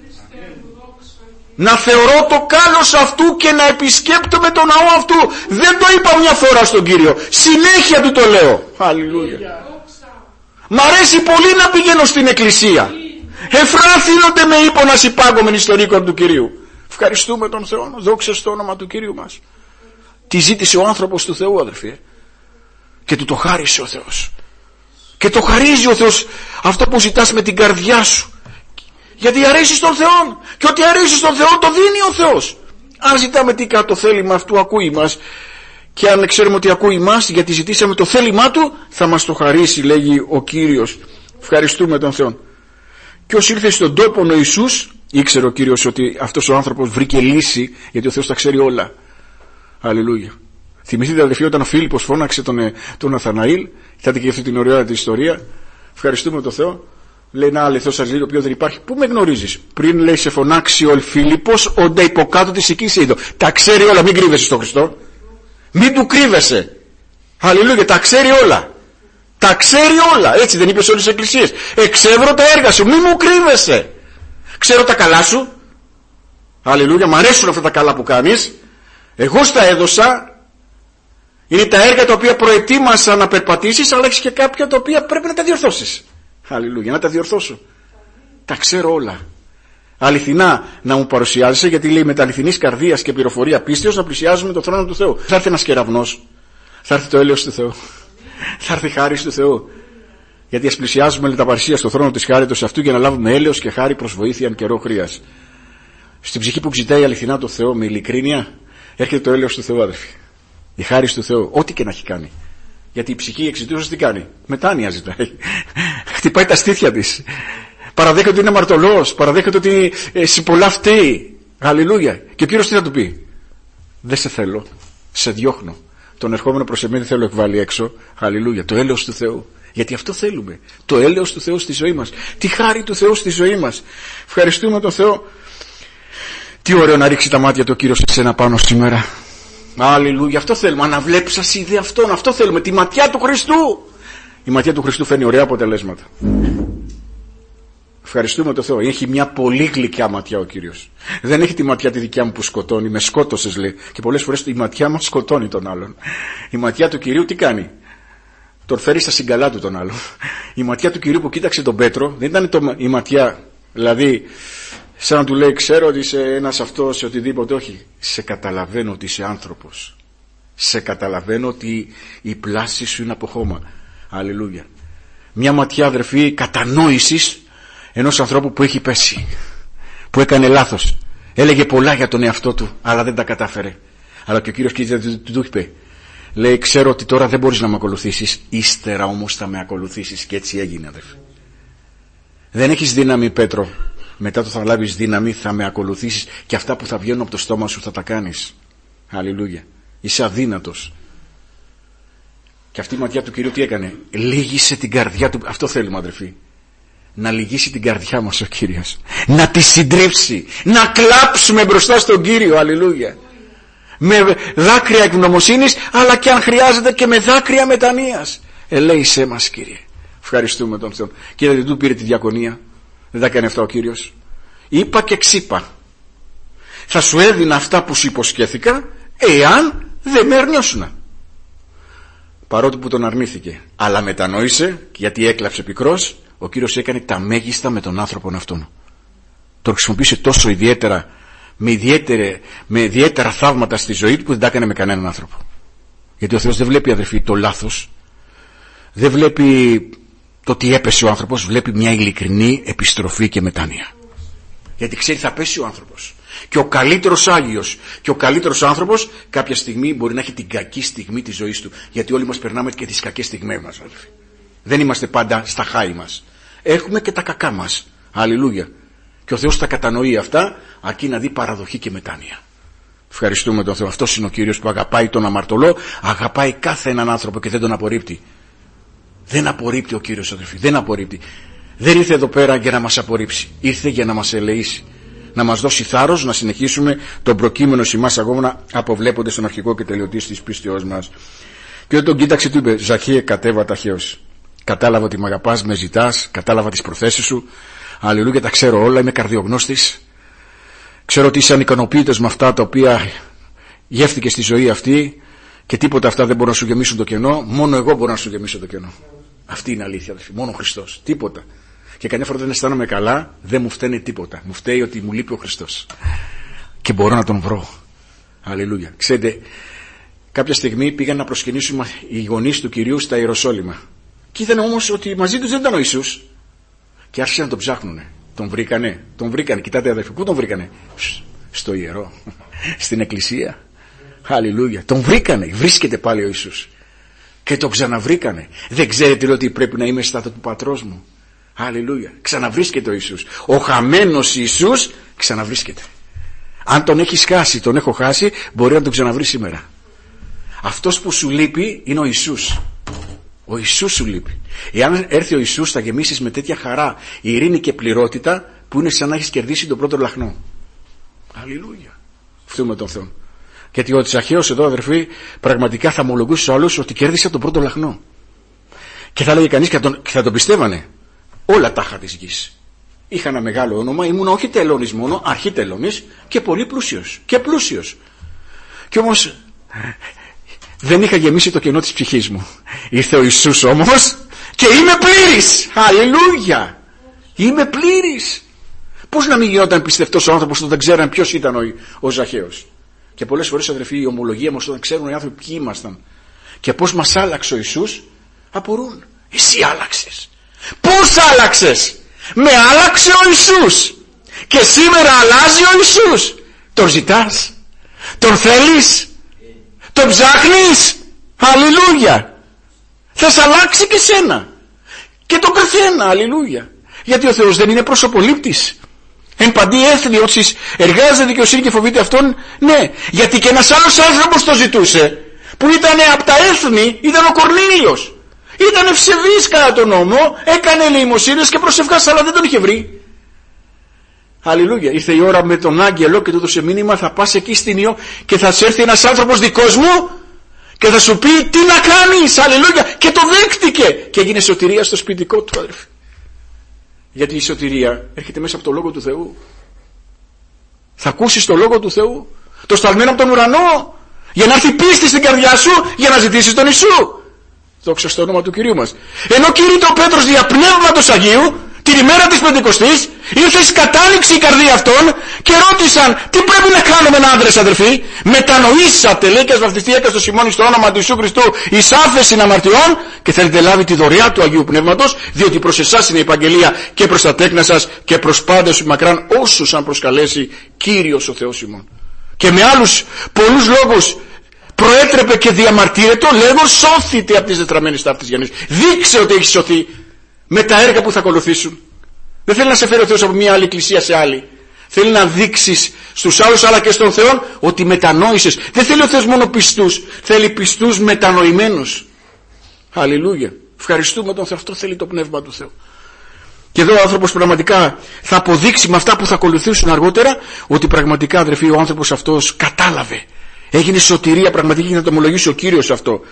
Να θεωρώ το κάλος αυτού και να επισκέπτομαι τον ναό αυτού. Δεν το είπα μια φορά στον Κύριο, συνέχεια του το λέω. Αλληλούια. Μ' αρέσει πολύ να πηγαίνω στην εκκλησία. Εφράθυνονται με ύπονας υπάγομεν εις τον οίκο του Κυρίου. Ευχαριστούμε τον Θεό. Δόξα στο όνομα του Κυρίου μας. Τι ζήτησε ο άνθρωπος του Θεού, αδερφοί. Και του το χάρισε ο Θεός. Και το χαρίζει ο Θεός αυτό που ζητάς με την καρδιά σου. Γιατί αρέσει στον Θεό. Και ό,τι αρέσει στον Θεό το δίνει ο Θεός. Αν ζητάμε τι κατ' το θέλημα αυτού ακούει μας και αν ξέρουμε ότι ακούει μας, γιατί ζητήσαμε το θέλημά του, θα μας το χαρίσει, λέγει ο Κύριος. Ευχαριστούμε τον Θεό. Και όσοι ήρθε στον τόπο ο Ιησούς, ήξερε ο Κύριος ότι αυτός ο άνθρωπος βρήκε λύση, γιατί ο Θεός τα ξέρει όλα. Αλληλούια. Θυμηθείτε, αδελφοί, όταν ο Φίλιππος φώναξε τον Ναθαναήλ, είχατε και αυτή την ωραία τη ιστορία. Ευχαριστούμε τον Θεό. Λέει, να αληθώς σας λέει, το οποίο δεν υπάρχει. Πού με γνωρίζεις? Πριν, λέει, σε φωνάξει ο Φίλιππος, όντα υποκάτω της εκεί σε είδω. Τα ξέρει όλα, μην κρύβεσαι στον Χριστό. Μην του κρύβεσαι. Αλληλούια, τα ξέρει όλα. Τα ξέρει όλα. Έτσι δεν είπε σε όλες τις εκκλησίες? Εξεύρω τα έργα σου, μη μου κρύβεσαι. Ξέρω τα καλά σου. Αλληλούια, μ' αρέσουν αυτά τα καλά που κάνεις. Εγώ στα έδωσα. Είναι τα έργα τα οποία προετοίμασα να περπατήσεις, αλλά έχεις και κάποια τα οποία πρέπει να τα διορθώσεις. Αλληλούια, να τα διορθώσω. Τα ξέρω όλα. Αληθινά να μου παρουσιάζεσαι, γιατί λέει με τα αληθινής καρδίας και πληροφορία πίστεως να πλησιάζουμε τον θρόνο του Θεού. Θα έρθει ένας κεραυνός, θα έρθει το έλεος του Θεού, θα έρθει η χάρη του Θεού. Γιατί ας πλησιάζουμε με τα παρησία στο θρόνο της χάριτος αυτού για να λάβουμε έλεος και χάρη προς βοήθεια εν καιρό χρείας. Στην ψυχή που ζητάει αληθινά το Θεό με ειλικρίνεια, έρχεται το έλεος του Θεού, αδερφοί. Η χάρη του Θεού, ό,τι και να έχει κάνει. Γιατί η ψυχή εξητούσας τι κάνει? Μετάνοια ζητάει. Χτυπάει τα στήθια της. Παραδέχεται ότι είναι αμαρτωλός. Παραδέχεται ότι σε πολλά φταίει. Αλληλούια. Και ο Κύριος τι θα του πει? Δεν σε θέλω. Σε διώχνω. Τον ερχόμενο προς εμένα δεν θέλω εκβάλει έξω. Αλληλούια. Το έλεος του Θεού. Γιατί αυτό θέλουμε. Το έλεος του Θεού στη ζωή μας. Τη χάρη του Θεού στη ζωή μας. Ευχαριστούμε τον Θεό. Τι ωραίο να ρίξει τα μάτια του ο Κύριος σε σένα πάνω σήμερα. Αλληλούια, αυτό θέλουμε. Αναβλέψεις ασίδε αυτόν, αυτό θέλουμε. Τη ματιά του Χριστού. Η ματιά του Χριστού φέρνει ωραία αποτελέσματα. Ευχαριστούμε τον Θεό. Έχει μια πολύ γλυκιά ματιά ο Κύριος. Δεν έχει τη ματιά τη δικιά μου που σκοτώνει. Με σκότωσες, λέει. Και πολλές φορές η ματιά μας σκοτώνει τον άλλον. Η ματιά του Κυρίου τι κάνει? Τον φέρει στα συγκαλά του τον άλλον. Η ματιά του Κυρίου που κοίταξε τον Πέτρο δεν ήταν η ματιά, δηλαδή, σαν να του λέει, ξέρω ότι είσαι ένας αυτός, σε οτιδήποτε. Όχι. Σε καταλαβαίνω ότι είσαι άνθρωπος. Σε καταλαβαίνω ότι η πλάση σου είναι από χώμα. Αλληλούια. Μια ματιά, αδερφοί, κατανόησης ενός ανθρώπου που έχει πέσει, που έκανε λάθος. Έλεγε πολλά για τον εαυτό του, αλλά δεν τα κατάφερε. Αλλά και ο Κύριος του είπε, λέει, ξέρω ότι τώρα δεν μπορείς να με ακολουθήσεις, ύστερα όμως θα με ακολουθήσεις. Και έτσι έγινε, αδερφοί. Δεν έχεις δύναμη, Πέτρο. Μετά το θα λάβεις δύναμη, θα με ακολουθήσεις και αυτά που θα βγαίνουν από το στόμα σου θα τα κάνεις. Αλληλούια. Είσαι αδύνατος. Και αυτή η ματιά του Κυρίου τι έκανε? Λύγησε την καρδιά του. Αυτό θέλουμε, αδερφοί. Να λυγίσει την καρδιά μας ο Κύριος. Να τη συντρίψει. Να κλάψουμε μπροστά στον Κύριο. Αλληλούια. Με δάκρυα ευγνωμοσύνης, αλλά και αν χρειάζεται και με δάκρυα μετανοίας. Ελέησέ μας, Κύριε. Ευχαριστούμε τον Θεό. Κύριε, δεν του πήρε τη διακονία? Δεν τα έκανε αυτά ο Κύριος? Είπα και ξύπα. Θα σου έδινα αυτά που σου υποσχέθηκα, εάν δεν με αρνιώσουνα. Παρότι που τον αρνήθηκε, αλλά μετανόησε, γιατί έκλαψε πικρός, ο Κύριος έκανε τα μέγιστα με τον άνθρωπον αυτόν. Τον χρησιμοποίησε τόσο ιδιαίτερα, με ιδιαίτερα θαύματα στη ζωή του, που δεν τα έκανε με κανέναν άνθρωπο. Γιατί ο Θεός δεν βλέπει, αδερφοί, το λάθος. Δεν βλέπει το ότι έπεσε ο άνθρωπος, βλέπει μια ειλικρινή επιστροφή και μετάνοια. Γιατί ξέρει θα πέσει ο άνθρωπος. Και ο καλύτερος Άγιος και ο καλύτερος άνθρωπος κάποια στιγμή μπορεί να έχει την κακή στιγμή της ζωής του. Γιατί όλοι μας περνάμε και τις κακές στιγμές μας, αδελφοί. Δεν είμαστε πάντα στα χάη μας. Έχουμε και τα κακά μας. Αλληλούια. Και ο Θεός τα κατανοεί αυτά, αρκεί να δει παραδοχή και μετάνοια. Ευχαριστούμε τον Θεό. Αυτός είναι ο Κύριος που αγαπάει τον αμαρτωλό, αγαπάει κάθε έναν άνθρωπο και δεν τον απορρίπτει. Δεν απορρίπτει ο Κύριος, αδελφοί. Δεν απορρίπτει. Δεν ήρθε εδώ πέρα για να μας απορρίψει. Ήρθε για να μας ελεήσει. Να μας δώσει θάρρος να συνεχίσουμε τον προκείμενο σημάς αγώνα, αποβλέποντας τον αρχικό και τελειωτή της πίστεώς μας. Και όταν τον κοίταξε, του είπε: Ζαχίε, κατέβα ταχαίως. Κατάλαβα ότι με αγαπάς, με ζητάς, κατάλαβα τις προθέσεις σου. Αλληλούια, τα ξέρω όλα, είμαι καρδιογνώστης. Ξέρω ότι είσαι ανικανοποίητος με αυτά τα οποία γεύτηκε στη ζωή αυτή και τίποτα αυτά δεν μπορούν να σου γεμίσουν το κενό. Μόνο εγώ μπορώ να σου γεμίσω το κενό. Αυτή είναι αλήθεια, αδελφοί. Μόνο ο Χριστός. Τίποτα. Και καμιά φορά δεν αισθάνομαι καλά, δεν μου φταίνει τίποτα. Μου φταίει ότι μου λείπει ο Χριστός. Και μπορώ να τον βρω. Αλληλούια. Ξέρετε, κάποια στιγμή πήγαν να προσκυνήσουν οι γονείς του Κυρίου στα Ιεροσόλυμα. Και είδαν όμως ότι μαζί τους δεν ήταν ο Ιησούς. Και άρχισαν να τον ψάχνουνε. Τον βρήκανε. Κοιτάτε, αδελφοί, πού τον βρήκανε? Στο ιερό. Στην εκκλησία. Αλληλούια. Τον βρήκανε. Βρίσκεται πάλι ο Ιησούς. Και τον ξαναβρήκανε. Δεν ξέρετε ότι πρέπει να είμαι στάτο του πατρός μου? Αλληλούια. Ξαναβρίσκεται ο Ιησούς. Ο χαμένος Ιησούς ξαναβρίσκεται. Αν τον έχεις χάσει, τον έχω χάσει, μπορεί να τον ξαναβρει σήμερα. Αυτός που σου λείπει είναι ο Ιησούς. Ο Ιησούς σου λείπει. Εάν έρθει ο Ιησούς θα γεμίσεις με τέτοια χαρά, ειρήνη και πληρότητα που είναι σαν να έχεις κερδίσει τον πρώτο λαχνό. Αλληλούια. Ευχαριστούμε τον Θεό. Γιατί ο Ζαχαίος εδώ, αδερφοί, πραγματικά θα ομολογούσε στους άλλους ότι κέρδισε τον πρώτο λαχνό. Και θα έλεγε κανείς και θα τον πιστεύανε. Όλα τα είχα της γης. Είχα ένα μεγάλο όνομα, ήμουν όχι τελώνης μόνο, αρχιτελώνης και πολύ πλούσιος. Και πλούσιος. Και όμως δεν είχα γεμίσει το κενό της ψυχής μου. Ήρθε ο Ιησούς όμως και είμαι πλήρης. Αλληλούια. Είμαι πλήρης. Πώς να μην γινόταν πιστευτός ο άνθρωπος όταν δεν ξέραν ποιος ήταν ο Ζαχαίος? Και πολλές φορές, αδερφοί, η ομολογία μας όταν ξέρουν οι άνθρωποι ποιοι ήμασταν και πώς μας άλλαξε ο Ιησούς, απορούν. Εσύ άλλαξες. Πώς άλλαξες? Με άλλαξε ο Ιησούς. Και σήμερα αλλάζει ο Ιησούς. Τον ζητάς? Τον θέλεις? Τον ψάχνεις? Αλληλούια. Θα σε αλλάξει και σένα. Και τον καθένα. Αλληλούια. Γιατί ο Θεός δεν είναι προσωπολήπτης. Εν παντή έθνη όσοι εργάζεται δικαιοσύνη και φοβείται αυτόν. Ναι. Γιατί και ένας άλλος άνθρωπος το ζητούσε, που ήταν από τα έθνη, ήταν ο Κορνήλιος. Ήταν ευσεβής κατά τον νόμο, έκανε ελεημοσύνες και προσευχάς, αλλά δεν τον είχε βρει. Αλληλούια. Ήρθε η ώρα με τον άγγελο και του έδωσε μήνυμα, θα πας εκεί στην Ιω και θα σε έρθει ένας άνθρωπος δικός μου και θα σου πει τι να κάνεις. Αλληλούια. Και το δέχτηκε και έγινε σωτηρία στο σπιτικό του, αδερφοί. Γιατί η σωτηρία έρχεται μέσα από το Λόγο του Θεού. Θα ακούσεις το Λόγο του Θεού, το σταλμένο από τον ουρανό, για να έρθει πίστη στην καρδιά σου, για να ζητήσεις τον Ιησού. Δόξα στο όνομα του Κυρίου μας. Ενώ κηρύττει ο Πέτρος δια Πνεύματος Αγίου, την ημέρα της Πεντηκοστής, ήρθε κατάληξη η καρδία αυτών και ρώτησαν τι πρέπει να κάνουμε άντρες, αδερφοί? Μετανοήσατε, λέει, και ας βαπτιστεί έκαστο Σιμώνη στο όνομα του Ιησού Χριστού εις άφεση αμαρτιών και θέλετε λάβει τη δωρεά του Αγίου Πνεύματος, διότι προς εσάς είναι η επαγγελία και προς τα τέκνα σας και προς πάντες μακράν όσους αν προσκαλέσει Κύριος ο Θεός ημών. Και με άλλους πολλούς λόγους προέτρεπε και διαμαρτύρετο, λέγω σώθητε από τις δετραμένες ταύτης Γιάννης. Δείξε ότι έχεις σωθεί με τα έργα που θα ακολουθήσουν. Δεν θέλει να σε φέρει ο Θεός από μια άλλη εκκλησία σε άλλη. Θέλει να δείξεις στους άλλους αλλά και στον Θεό ότι μετανόησες. Δεν θέλει ο Θεός μόνο πιστούς, θέλει πιστούς μετανοημένους. Αλληλούια. Ευχαριστούμε τον Θεό. Αυτό θέλει το Πνεύμα του Θεού. Και εδώ ο άνθρωπος πραγματικά θα αποδείξει με αυτά που θα ακολουθήσουν αργότερα ότι πραγματικά, αδερφοί, ο άνθρωπος αυτός κατάλαβε. Έγινε σωτηρία πραγματική και να το ομολογήσει ο Κύριος αυτό.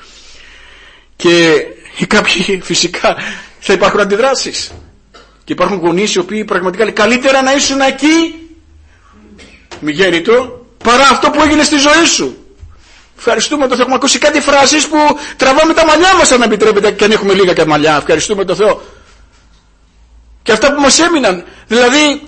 Και κάποιοι φυσικά θα υπάρχουν αντιδράσεις. Και υπάρχουν γονείς οι οποίοι πραγματικά λέει καλύτερα να ήσουν εκεί, μη γέννητο, παρά αυτό που έγινε στη ζωή σου. Ευχαριστούμε τον Θεό. Έχουμε ακούσει κάτι φράσεις που τραβάμε τα μαλλιά μας, αν επιτρέπετε, και αν έχουμε λίγα και μαλλιά. Ευχαριστούμε τον Θεό. Και αυτά που μας έμειναν, δηλαδή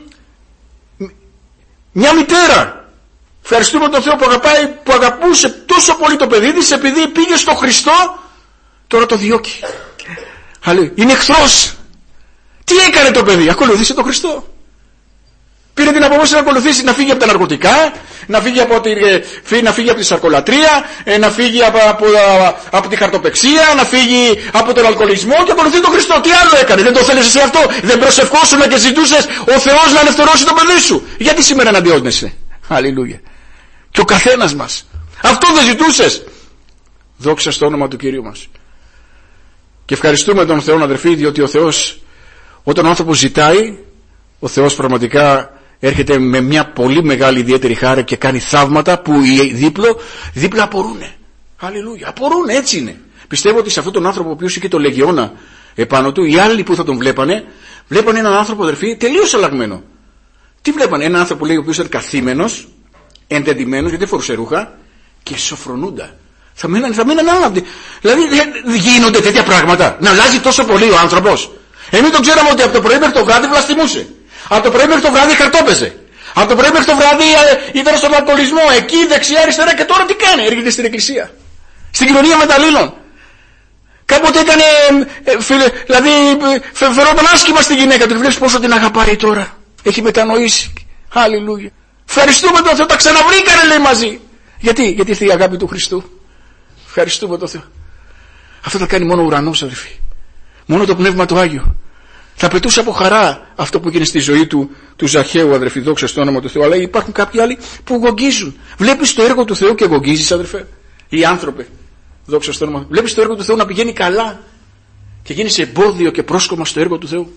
μια μητέρα, ευχαριστούμε τον Θεό που αγαπούσε τόσο πολύ το παιδί της, επειδή πήγε στο Χριστό, τώρα το διώκει. Είναι εχθρός. Τι έκανε το παιδί? Ακολουθήσε τον Χριστό. Πήρε την απόφαση να ακολουθήσει, να φύγει από τα ναρκωτικά, να φύγει από τη σαρκολατρία, να φύγει από τη χαρτοπεξία, να φύγει από τον αλκοολισμό και ακολουθεί τον Χριστό. Τι άλλο έκανε? Δεν το θέλεις εσύ αυτό? Δεν προσευχόσουν και ζητούσες ο Θεός να ελευθερώσει το παιδί σου? Γιατί σήμερα εναντιώνεσαι? Αλληλούια. Και ο καθένας μας. Αυτό δεν ζητούσες? Δόξα στο όνομα του Κυρίου μας. Και ευχαριστούμε τον Θεό, αδερφοί, διότι ο Θεός, όταν ο άνθρωπος ζητάει, ο Θεός πραγματικά έρχεται με μια πολύ μεγάλη ιδιαίτερη χάρη και κάνει θαύματα που οι δίπλα απορούνε. Αλληλούια. Απορούνε, έτσι είναι. Πιστεύω ότι σε αυτόν τον άνθρωπο ο οποίος είχε το λεγιώνα επάνω του, οι άλλοι που θα τον βλέπανε έναν άνθρωπο, αδερφοί, τελείως αλλαγμένο. Τι βλέπανε? Έναν άνθρωπο, λέει, ο οποίος ήταν καθήμενος, εντεντημένος, γιατί δεν φορούσε ρούχα, και σοφρονούντα. Θα μέναν άναπτοι. Δηλαδή γίνονται τέτοια πράγματα? Να αλλάζει τόσο πολύ ο άνθρωπος? Εμείς τον ξέραμε ότι από το πρωί μέχρι το βράδυ βλαστημούσε. Από το πρωί μέχρι το βράδυ χαρτόπαιζε. Από το πρωί μέχρι το βράδυ ήταν στον αλκοολισμό. Εκεί δεξιά αριστερά. Και τώρα τι κάνει? Έρχεται στην εκκλησία. Στην κοινωνία μεταλλήλων. Κάποτε ήταν, δηλαδή φερόταν άσχημα στη γυναίκα του. Βλέπεις πόσο την αγαπάει τώρα. Έχει μετανοήσει. Αλληλούια. Ευχαριστούμε τον Θεό. Τα ξαναβρήκανε, λέει, μαζί. Γιατί ήρθε η αγάπη του Χριστού. Ευχαριστούμε τον Θεό. Αυτό θα κάνει μόνο ο ουρανός, αδελφοί. Μόνο το Πνεύμα το Άγιο. Θα πετούσε από χαρά αυτό που έγινε στη ζωή του Ζαχαίου, αδελφοί, δόξα στο όνομα του Θεού. Αλλά υπάρχουν κάποιοι άλλοι που γογγίζουν. Βλέπεις το έργο του Θεού και γογγίζεις, αδελφέ. Οι άνθρωποι, δόξα στο όνομα. Βλέπεις το έργο του Θεού να πηγαίνει καλά και γίνεις εμπόδιο και πρόσκομα στο έργο του Θεού.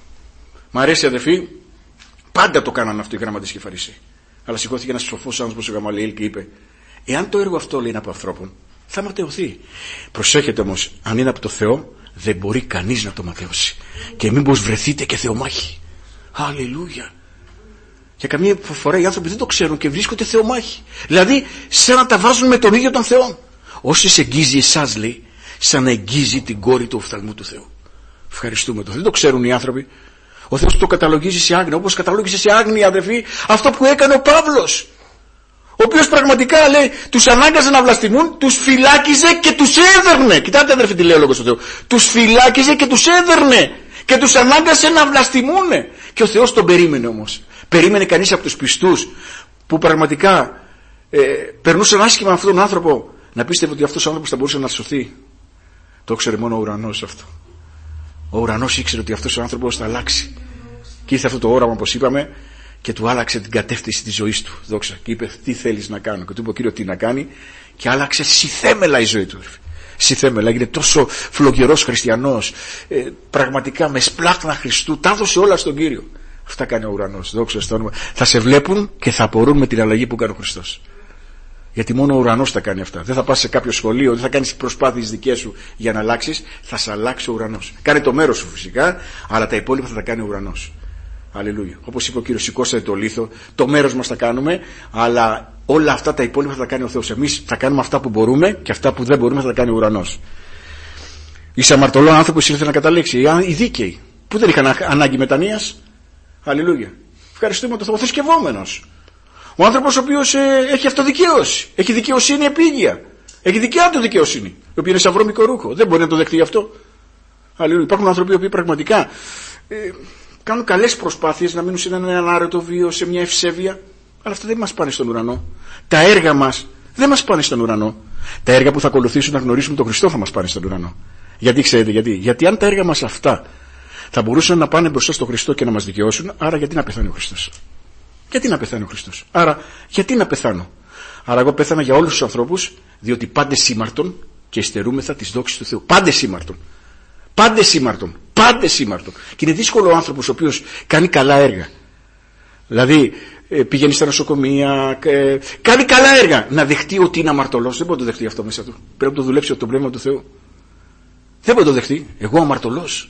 Μ' αρέσει, αδελφοί, πάντα το κάνανε αυτό οι γραμματείς και οι Φαρισαίοι. Αλλά σηκώθηκε ένας σοφός άνθρωπος, ο Γαμαλιήλ, και είπε: εάν το έργο αυτό, λέει, είναι από ανθρώπων, θα ματαιωθεί. Προσέχετε όμως, αν είναι από το Θεό, δεν μπορεί κανείς να το ματαιώσει. Και μήπως βρεθείτε και θεομάχοι. Αλληλούια. Και καμία φορά οι άνθρωποι δεν το ξέρουν και βρίσκονται θεομάχοι. Δηλαδή, σαν να τα βάζουν με τον ίδιο τον Θεό. Όσοι εγγύζει εσάς, λέει, σαν να εγγύζει την κόρη του οφθαλμού του Θεού. Ευχαριστούμε τον. Δεν το ξέρουν οι άνθρωποι. Ο Θεός το καταλογίζει σε άγνοια, όπως καταλόγισε σε άγνοια, αδερφοί, αυτό που έκανε ο Παύλος. Ο οποίος πραγματικά, λέει, τους ανάγκαζε να βλαστημούν, τους φυλάκιζε και τους έδερνε. Κοιτάτε, αδερφοί, τι λέει ο Λόγος του Θεού. Τους φυλάκιζε και τους έδερνε και τους ανάγκασε να βλαστημούνε. Και ο Θεός τον περίμενε όμως. Περίμενε κανείς από τους πιστούς που πραγματικά περνούσαν άσχημα με αυτόν τον άνθρωπο να πίστευε ότι αυτός ο άνθρωπος θα μπορούσε να σωθεί? Το ήξερε μόνο ο ουρανός αυτό. Ο ουρανός ήξερε ότι αυτός ο άνθρωπος θα αλλάξει. Και ήρθε αυτό το όραμα, όπως είπαμε, και του άλλαξε την κατεύθυνση της ζωής του. Δόξα. Και είπε: τι θέλεις να κάνω? Και του είπε ο Κύριος τι να κάνει, και άλλαξε συθέμελα η ζωή του. Συθέμελα, έγινε τόσο φλογερός χριστιανός, πραγματικά με σπλάχνα Χριστού, τα έδωσε όλα στον Κύριο. Αυτά κάνει ο ουρανός. Δόξα στο όνομα. Θα σε βλέπουν και θα απορούν με την αλλαγή που κάνει ο Χριστός. Γιατί μόνο ο ουρανός τα κάνει αυτά. Δεν θα πας σε κάποιο σχολείο, δεν θα κάνεις προσπάθειες δικές σου για να αλλάξεις. Θα σε αλλάξει ο ουρανός. Κάνε το μέρος σου φυσικά, αλλά τα υπόλοιπα θα τα κάνει ο ουρανός. Αλληλούια. Όπως είπε ο Κύριος, σηκώσατε το λίθο. Το μέρος μας θα κάνουμε, αλλά όλα αυτά τα υπόλοιπα θα τα κάνει ο Θεός. Εμείς θα κάνουμε αυτά που μπορούμε και αυτά που δεν μπορούμε θα τα κάνει ο ουρανός. Οι σαμαρτωλών άνθρωποι ήρθαν να καταλήξει. Οι δίκαιοι που δεν είχαν ανάγκη μετανοίας. Αλληλούια. Ευχαριστούμε τον Θεό. Ο θρησκευόμενος. Ο άνθρωπος ο οποίος έχει αυτοδικαίωση. Έχει δικαιοσύνη επίγεια. Έχει δικιά του δικαιοσύνη. Η οποία είναι σαν βρώμικο ρούχο. Δεν μπορεί να το δεχτεί αυτό. Αλληλούια. Υπάρχουν άνθρωποι που πραγματικά κάνουν καλές προσπάθειες να μείνουν σε έναν άρετο βίο, σε μια ευσέβεια. Αλλά αυτά δεν μας πάνε στον ουρανό. Τα έργα μας δεν μας πάνε στον ουρανό. Τα έργα που θα ακολουθήσουν να γνωρίσουμε τον Χριστό θα μας πάνε στον ουρανό. Γιατί ξέρετε γιατί? Γιατί αν τα έργα μας αυτά θα μπορούσαν να πάνε μπροστά στον Χριστό και να μας δικαιώσουν, άρα γιατί να πεθάνει ο Χριστός? Γιατί να πεθάνει ο Χριστός? Άρα γιατί να πεθάνω? Άρα εγώ πέθανα για όλους τους ανθρώπους, διότι πάντες σήμαρτον και υστερούμεθα της δόξης του Θεού. Πάντες σήμαρτον. Πάντες σήμαρτον. Πάντες σήμαρτον. Και είναι δύσκολο ο άνθρωπος ο οποίος κάνει καλά έργα. Δηλαδή πηγαίνει στα νοσοκομεία, κάνει καλά έργα, να δεχτεί ότι είναι αμαρτωλός. Δεν μπορεί να το δεχτεί αυτό μέσα του. Πρέπει να το δουλέψει από το πνεύμα του Θεού. Δεν μπορεί να το δεχτεί. Εγώ αμαρτωλός.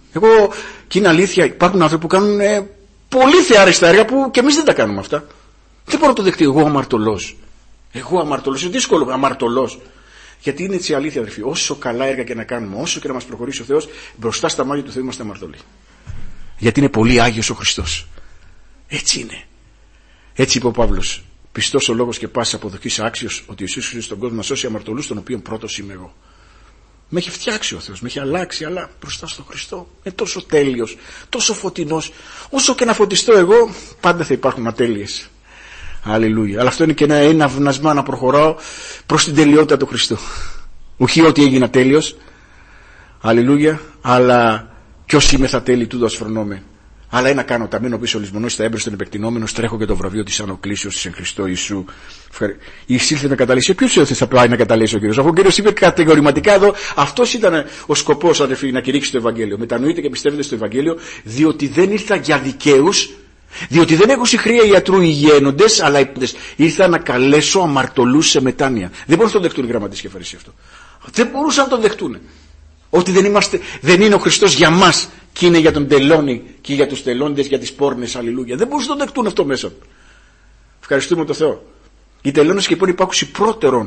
Και είναι αλήθεια, υπάρχουν άνθρωποι που κάνουν πολύ θεάριστα έργα που και εμείς δεν τα κάνουμε αυτά. Δεν μπορώ να το δεχτεί. Εγώ αμαρτωλός. Εγώ αμαρτωλός. Είναι δύσκολο αμαρτωλός. Γιατί είναι έτσι η αλήθεια, αδερφοί. Όσο καλά έργα και να κάνουμε, όσο και να μας προχωρήσει ο Θεός, μπροστά στα μάτια του Θεού είμαστε αμαρτωλοί. Γιατί είναι πολύ Άγιος ο Χριστός. Έτσι είναι. Έτσι είπε ο Παύλος. Πιστός ο λόγος και πάσης αποδοχής άξιος ότι ο Ιησούς Χριστός στον κόσμο να σώσει αμαρτωλούς, των οποίων πρώτος είμαι εγώ. Με έχει φτιάξει ο Θεός, με έχει αλλάξει, αλλά μπροστά στον Χριστό είναι τόσο τέλειος, τόσο φωτεινός. Όσο και να φωτιστώ εγώ, πάντα θα υπάρχουν ατέλειες. Αλληλούια. Αλλά αυτό είναι και ένα ευνασμά να προχωράω προς την τελειότητα του Χριστού. Ουχή ότι έγινα τέλειος. Αλληλούια. Αλλά ποιος είμαι θα τέλει τούτο ασφρονώμε. Αλλά ένα κάνω, τα μένω πίσω λησμονός, τα έμπρος των επεκτηνόμενος, τρέχω και το βραβείο της ανοκλήσεως της εν Χριστώ Ιησού. Εισήλθε να καταλύσει. Ποιος θα πάει να καταλύσει ο Κύριος? Αφού ο Κύριος είπε κατηγορηματικά εδώ, αυτός ήταν ο σκοπός, αδελφοί, να κηρύξει το Ευαγγέλιο. Μετανοείτε και πιστεύετε στο Ευαγγέλιο, διότι δεν ήρθα για δικαίους, διότι δεν έχω συγχρία ιατρού υγιένοντες, αλλά ήρθα να καλέσω αμαρτωλούς σε μετάνοια. Δεν μπορούν να το δεχτούν οι γραμματείς και φαρισαίοι αυτό. Δεν μπορούσαν να το δεχτούν. Ότι δεν είναι ο Χριστός για μας και είναι για τον τελώνη και για τους τελώντες, για τις πόρνες. Αλληλούια. Δεν μπορούσαν να το δεχτούν αυτό μέσα. Ευχαριστούμε τον Θεό. Οι τελώνες και οι πόρνοι υπάκουσι πρώτερον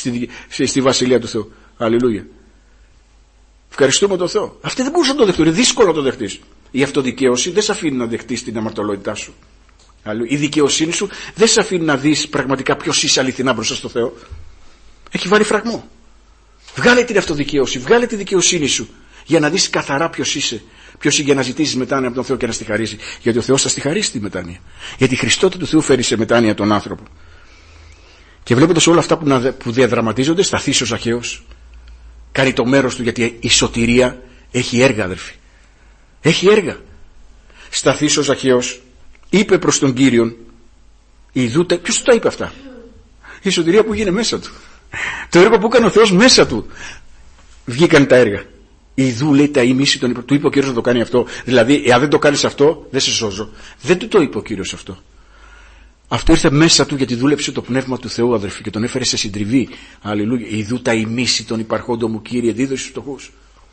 στη Βασιλεία του Θεού. Αλληλούια. Ευχαριστούμε τον Θεό. Αυτοί δεν μπορούσαν να το δεχτούν. Είναι δύσκολο να το δεχτείς. Η αυτοδικαίωση δεν σε αφήνει να δεχτείς την αμαρτωλότητά σου. Η δικαιοσύνη σου δεν σε αφήνει να δεις πραγματικά ποιος είσαι αληθινά μπροστά στο Θεό. Έχει βάλει φραγμό. Βγάλε την αυτοδικαίωση, βγάλε τη δικαιοσύνη σου για να δεις καθαρά ποιος είσαι. Ποιος είσαι, για να ζητήσεις μετάνοια από τον Θεό και να στη χαρίσει. Γιατί ο Θεός θα στη χαρίσει τη μετάνοια. Γιατί η Χριστότητα του Θεού φέρει σε μετάνοια τον άνθρωπο. Και βλέποντας όλα αυτά που διαδραματίζονται, σταθείς ο Ζαχαίος, κάνει το μέρος του, γιατί η σωτηρία έχει έργα, αδερφοί. Έχει έργα. Σταθείς ο Ζαχαίος, είπε προς τον Κύριον, ποιος του τα είπε αυτά? Η σωτηρία που έγινε μέσα του. Το έργο που έκανε ο Θεός μέσα του. Βγήκαν τα έργα. Ιδού, λέει, τα ημίση του είπε ο Κύριος να το κάνει αυτό. Δηλαδή, εάν δεν το κάνεις αυτό, δεν σε σώζω. Δεν του το είπε ο Κύριος αυτό. Αυτό ήρθε μέσα του, γιατί δούλεψε το Πνεύμα του Θεού, αδερφοί, και τον έφερε σε συντριβή. Αλληλούια. Ιδού τα ημίση των υπαρχόντων μου, Κύριε, δίδωσε στους φτωχούς.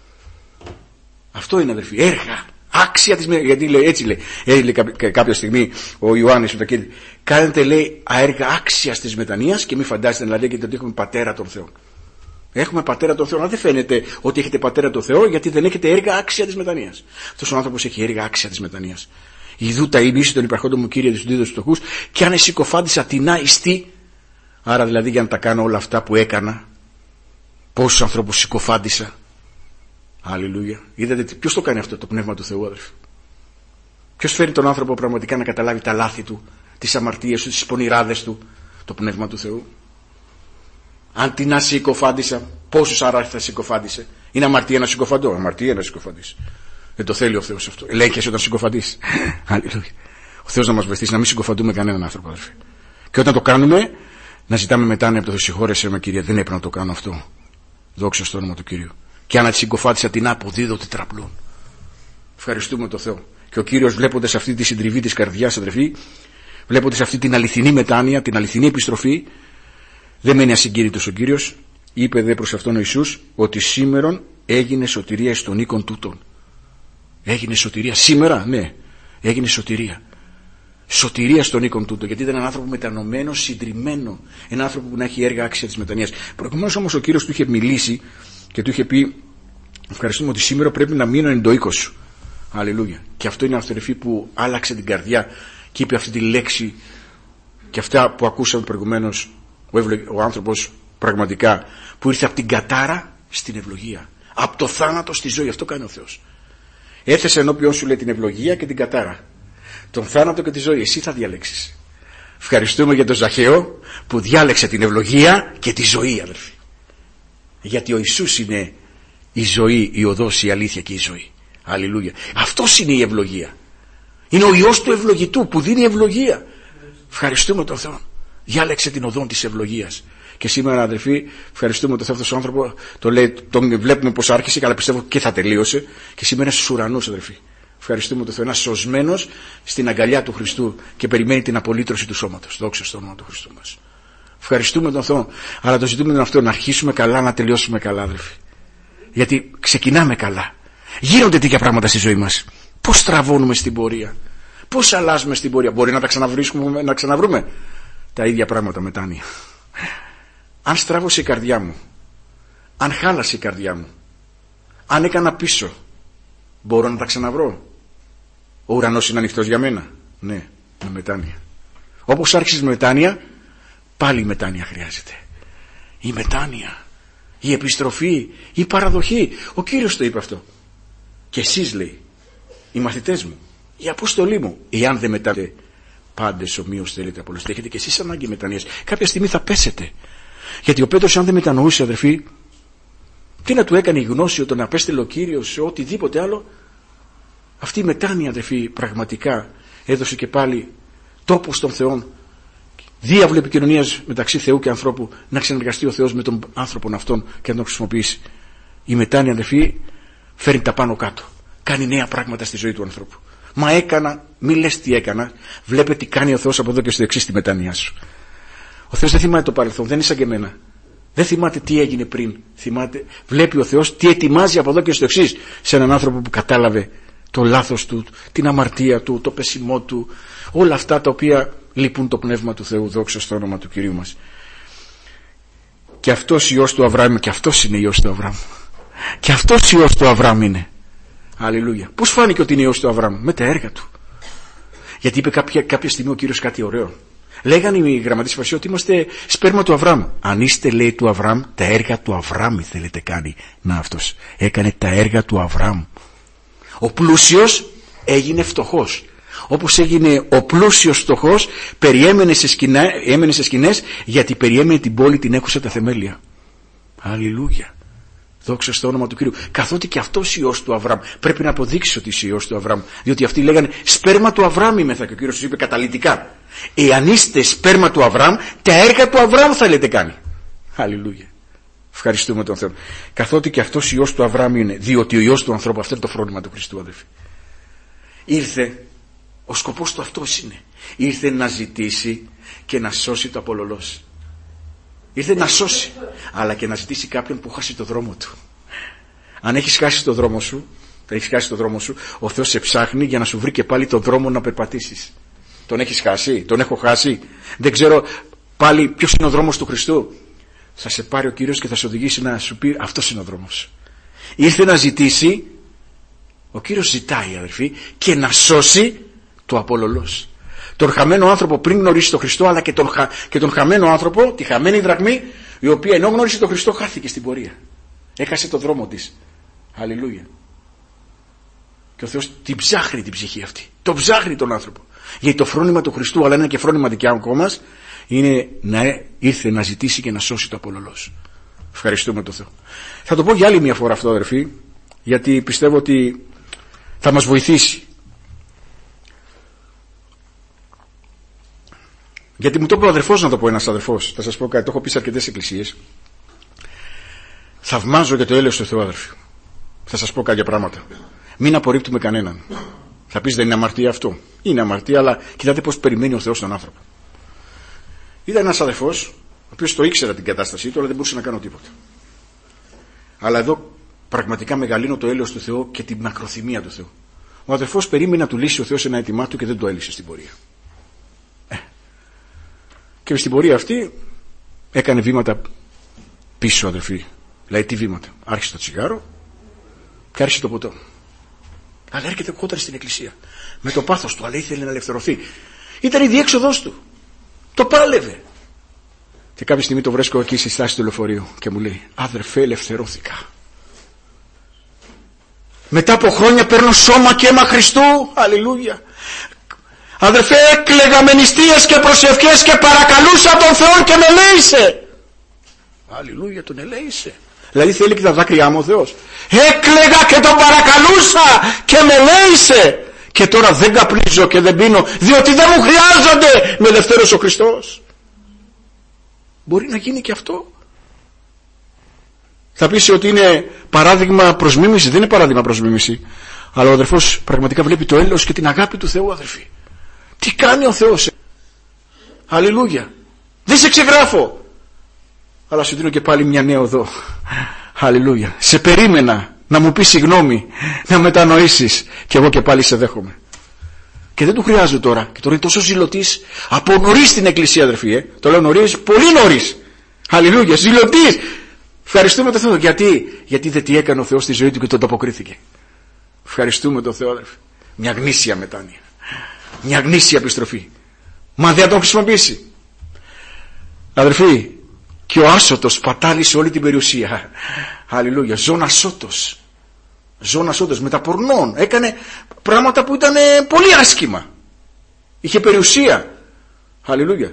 Αυτό είναι, αδερφοί, έργα. Άξια της, γιατί λέει, έτσι λέει κάποια στιγμή ο Ιωάννης, κάνετε, λέει, έργα άξια της μετανοίας, και μην φαντάζεστε να λέγετε ότι έχουμε πατέρα τον Θεό. Έχουμε πατέρα τον Θεό, αλλά δεν φαίνεται ότι έχετε πατέρα τον Θεό, γιατί δεν έχετε έργα άξια της μετανοίας. Αυτός ο άνθρωπος έχει έργα άξια της μετανοίας. Ιδού τα ημίση των υπαρχόντων μου, Κύριε, τους δίδω στους φτωχούς, και αν εσυκοφάντησα τεινά ιστή. Άρα δηλαδή, για να τα κάνω όλα αυτά που έκανα, πόσους ανθρώπους συκοφάντησα. Αλληλούια. Είδατε ποιος το κάνει αυτό? Το Πνεύμα του Θεού, αδερφοί. Ποιος φέρει τον άνθρωπο πραγματικά να καταλάβει τα λάθη του, τις αμαρτίες του, τις πονηράδες του? Το Πνεύμα του Θεού. Αν την να συκοφάντησα, πόσους άρα θα συκοφάντησε? Είναι αμαρτία να συκοφαντώ? Αμαρτία να συκοφαντήσει. Δεν το θέλει ο Θεός αυτό. Ελέγχεσαι όταν συκοφαντείς. Αλληλούια. Ο Θεός να μας βοηθήσει να μην συκοφαντούμε κανέναν άνθρωπο, αδερφοί. Και όταν το κάνουμε, να ζητάμε μετάνοια από το Θεό. Συγχώρεσέ με, Κύριε, δεν έπρεπε να το κάνω αυτό. Δόξα στο όνομα του Κυρίου. Και αν συκοφάντησα, την αποδίδω τετραπλών. Ευχαριστούμε τον Θεό. Και ο Κύριος, βλέποντας αυτή τη συντριβή της καρδιάς, αδερφοί, βλέποντας αυτή την αληθινή μετάνοια, την αληθινή επιστροφή, δεν μένει ασυγκίνητος ο Κύριος. Είπε δε προς αυτόν ο Ιησούς ότι σήμερον έγινε σωτηρία εις των οίκων τούτων. Έγινε σωτηρία σήμερα, ναι, έγινε σωτηρία. Σωτηρία στον οίκον τούτο, γιατί ήταν έναν άνθρωπο μετανομένο, συντριμμένο, έναν άνθρωπο που να έχει έργα άξια της μετανοίας. Προηγουμένως όμως ο Κύριος του είχε μιλήσει και του είχε πει: ευχαριστούμε ότι σήμερα πρέπει να μείνω εν το οίκο σου. Αλληλούια. Και αυτό είναι αυτορυφή που άλλαξε την καρδιά και είπε αυτή τη λέξη, και αυτά που ακούσαμε προηγουμένως, ο άνθρωπος πραγματικά που ήρθε από την κατάρα στην ευλογία, από το θάνατο στη ζωή. Αυτό κάνει ο Θεός. Έθεσε ενώπιον σου, λέει, την ευλογία και την κατάρα, τον θάνατο και τη ζωή. Εσύ θα διαλέξεις. Ευχαριστούμε για τον Ζαχαίο που διάλεξε την ευλογία και τη ζωή, αδερφοί. Γιατί ο Ιησούς είναι η ζωή, η οδός, η αλήθεια και η ζωή. Αλληλούια. Αυτός είναι η ευλογία. Είναι ο Υιός του ευλογητού που δίνει ευλογία. Ευχαριστούμε τον Θεό. Διάλεξε την οδόν της ευλογίας. Και σήμερα, αδερφοί, ευχαριστούμε τον Θεό. Αυτός ο άνθρωπο τον βλέπουμε πως άρχισε, αλλά πιστεύω και θα τελείωσε. Και σήμερα είναι στους ουρανούς, αδερφοί. Ευχαριστούμε τον Θεό. Ένας σωσμένος στην αγκαλιά του Χριστού και περιμένει την απολύτρωση του σώματος. Δόξα στο όνομα του Χριστού μας. Ευχαριστούμε τον Θεό. Αλλά το ζητούμε είναι αυτό, να αρχίσουμε καλά, να τελειώσουμε καλά, αδερφοί. Γιατί ξεκινάμε καλά. Γίνονται τέτοια πράγματα στη ζωή μας. Πώς στραβώνουμε στην πορεία, πώς αλλάζουμε στην πορεία. Μπορεί να τα ξαναβρίσκουμε, να ξαναβρούμε τα ίδια πράγματα μετάνοια. Αν στράβωσε η καρδιά μου, αν χάλασε η καρδιά μου, αν έκανα πίσω, μπορώ να τα ξαναβρω? Ο ουρανός είναι ανοιχτός για μένα? Ναι, με μετάνοια. Όπως άρχισες με μετάνοια, πάλι η μετάνοια χρειάζεται. Η μετάνοια, η επιστροφή, η παραδοχή. Ο Κύριος το είπε αυτό. Και εσείς, λέει, οι μαθητές μου, η αποστολή μου, εάν δεν μετάνοια, πάντες ομοίως θέλετε απολωστή. Έχετε και εσείς ανάγκη μετανοίας. Κάποια στιγμή θα πέσετε. Γιατί ο Πέτρος, αν δεν μετανοούσε, αδερφοί, τι να του έκανε η γνώση όταν απέστειλε ο Κύριος σε οτιδήποτε άλλο? Αυτή η μετάνοια, αδερφοί, πραγματικά έδωσε και πάλι τόπο στον Θεό, διάβλο επικοινωνίας μεταξύ Θεού και ανθρώπου, να ξανεργαστεί ο Θεός με τον άνθρωπον αυτόν και να τον χρησιμοποιήσει. Η μετάνοια, αδερφοί, φέρνει τα πάνω κάτω. Κάνει νέα πράγματα στη ζωή του ανθρώπου. Μα έκανα, μη λες τι έκανα. Βλέπε τι κάνει ο Θεός από εδώ και στο εξής τη μετάνοια σου. Ο Θεός δεν θυμάται το παρελθόν, δεν είναι σαν και εμένα. Δεν θυμάται τι έγινε πριν. Βλέπει ο Θεός τι ετοιμάζει από εδώ και στο εξής σε έναν άνθρωπο που κατάλαβε το λάθος του, την αμαρτία του, το πεσιμό του, όλα αυτά τα οποία λυπούν το Πνεύμα του Θεού. Δόξα στο όνομα του Κυρίου μας. Και αυτός Υιός του Αβραάμ, και αυτός είναι Υιός του Αβραάμ. Και αυτός Υιός του Αβραάμ είναι. Αλληλούια. Πώς φάνηκε ότι είναι Υιός του Αβραάμ? Με τα έργα του. Γιατί είπε κάποια στιγμή ο Κύριος κάτι ωραίο. Λέγανε οι γραμματείς του Φαρισαίου ότι είμαστε σπέρμα του Αβραάμ. Αν είστε, λέει, του Αβραάμ, τα έργα του Αβραάμ θέλετε κάνει. Να, αυτός έκανε τα έργα του Αβραάμ. Ο πλούσιος έγινε φτωχός. Όπως έγινε ο πλούσιος φτωχός, περιέμενε σε σκηνές, γιατί περιέμενε την πόλη, την έκουσε τα θεμέλια. Αλληλούια. Δόξα στο όνομα του Κύριου. Καθότι και αυτός ιός του Αβραάμ. Πρέπει να αποδείξει ότι είσαι ιός του Αβραάμ. Διότι αυτοί λέγανε σπέρμα του Αβραάμ είμεθα. Και ο Κύριος τους είπε καταλυτικά: εάν είστε σπέρμα του Αβραάμ, τα έργα του Αβραάμ θα λέτε κάνει. Αλληλούια. Ευχαριστούμε τον Θεό. Καθότι και αυτός ιός του Αβραάμ είναι. Διότι ο ιός του ανθρώπου, αυτό είναι το φρόνημα του Χριστού, αδελφοί. Ήρθε, ο σκοπός του αυτός είναι. Ήρθε να ζητήσει και να σώσει το απολωλός. Ήρθε να σώσει, αλλά και να ζητήσει κάποιον που χάσει το δρόμο του. Αν έχεις χάσει το δρόμο σου, ο Θεός σε ψάχνει για να σου βρει και πάλι τον δρόμο να περπατήσεις. Τον έχεις χάσει, τον έχω χάσει. Δεν ξέρω πάλι ποιος είναι ο δρόμος του Χριστού. Θα σε πάρει ο Κύριος και θα σε οδηγήσει να σου πει αυτός είναι ο δρόμος. Ήρθε να ζητήσει, ο Κύριος ζητάει, αδερφοί, και να σώσει το απολωλός. Τον χαμένο άνθρωπο πριν γνωρίσει τον Χριστό, αλλά και τον χαμένο άνθρωπο, τη χαμένη δραχμή, η οποία ενώ γνώρισε τον Χριστό χάθηκε στην πορεία. Έχασε το δρόμο της. Αλληλούια. Και ο Θεός την ψάχνει την ψυχή αυτή. Το ψάχνει τον άνθρωπο. Γιατί το φρόνημα του Χριστού, αλλά είναι και φρόνημα δικιά μας, είναι να ήρθε να ζητήσει και να σώσει το απολωλός. Ευχαριστούμε τον Θεό. Θα το πω για άλλη μια φορά αυτό, αδερφοί, γιατί πιστεύω ότι θα μας βοηθήσει. Γιατί μου το είπε ο αδερφός, να το πω ένας αδερφός. Θα σας πω κάτι, το έχω πει σε αρκετές εκκλησίες. Θαυμάζω για το έλεος του Θεού, αδερφοί. Θα σας πω κάποια πράγματα. Μην απορρίπτουμε κανέναν. Θα πεις δεν είναι αμαρτία αυτό. Είναι αμαρτία, αλλά κοιτάτε πώς περιμένει ο Θεός τον άνθρωπο. Ήταν ένας αδερφός, ο οποίος το ήξερα την κατάστασή του, αλλά δεν μπορούσε να κάνω τίποτα. Αλλά εδώ πραγματικά μεγαλύνω το έλεος του Θεού και την μακροθυμία του Θεού. Ο αδερφός περίμενε να του λύσει ο Θεός ένα αίτημά του και δεν το έλυσε στην πορεία. Και στην πορεία αυτή έκανε βήματα πίσω, αδερφοί. Δηλαδή τι βήματα? Άρχισε το τσιγάρο και άρχισε το ποτό. Αλλά έρχεται κόντρα στην εκκλησία με το πάθος του, αλλά ήθελε να ελευθερωθεί. Ήταν η διέξοδός του. Το πάλευε. Και κάποια στιγμή το βρίσκω εκεί στη στάση του λεωφορείου και μου λέει: αδερφέ, ελευθερώθηκα. Μετά από χρόνια παίρνω σώμα και αίμα Χριστού. Αλληλούια. Αδερφέ, έκλαιγα με νηστείες και προσευχές και παρακαλούσα τον Θεό και με ελέησε. Αλληλούια, τον ελέησε. Δηλαδή θέλει και τα δάκρυά μου ο Θεός. Έκλαιγα και τον παρακαλούσα και με ελέησε. Και τώρα δεν καπνίζω και δεν πίνω, διότι δεν μου χρειάζονται. Με ελευθέρωσε ο Χριστός. Μπορεί να γίνει και αυτό. Θα πεις ότι είναι παράδειγμα προς μίμηση. Δεν είναι παράδειγμα προς μίμηση. Αλλά ο αδερφός πραγματικά βλέπει το έλεος και την αγάπη του Θεού, αδερφοί. Τι κάνει ο Θεός. Αλληλούια. Δεν σε ξεγράφω, αλλά σου δίνω και πάλι μια νέα οδό. Αλληλούια. Σε περίμενα να μου πεις συγγνώμη, να μετανοήσεις, και εγώ και πάλι σε δέχομαι. Και δεν του χρειάζεται τώρα. Και τώρα είναι τόσο ζηλωτής από νωρίς στην εκκλησία, αδερφοί. Το λέω νωρίς, πολύ νωρίς. Αλληλούια. Ζηλωτής. Ευχαριστούμε τον Θεό. Γιατί δεν τι έκανε ο Θεός στη ζωή του και τον αποκρίθηκε. Ευχαριστούμε τον Θεό, αδερφοί. Μια γνήσια μετάνοια. Μια γνήσια επιστροφή. Μα δεν θα τον χρησιμοποιήσει. Αδερφοί, και ο άσωτος πατάλησε όλη την περιουσία. Αλληλούια. Ζώνα άσωτος με τα πορνών. Έκανε πράγματα που ήταν πολύ άσχημα. Είχε περιουσία. Αλληλούια.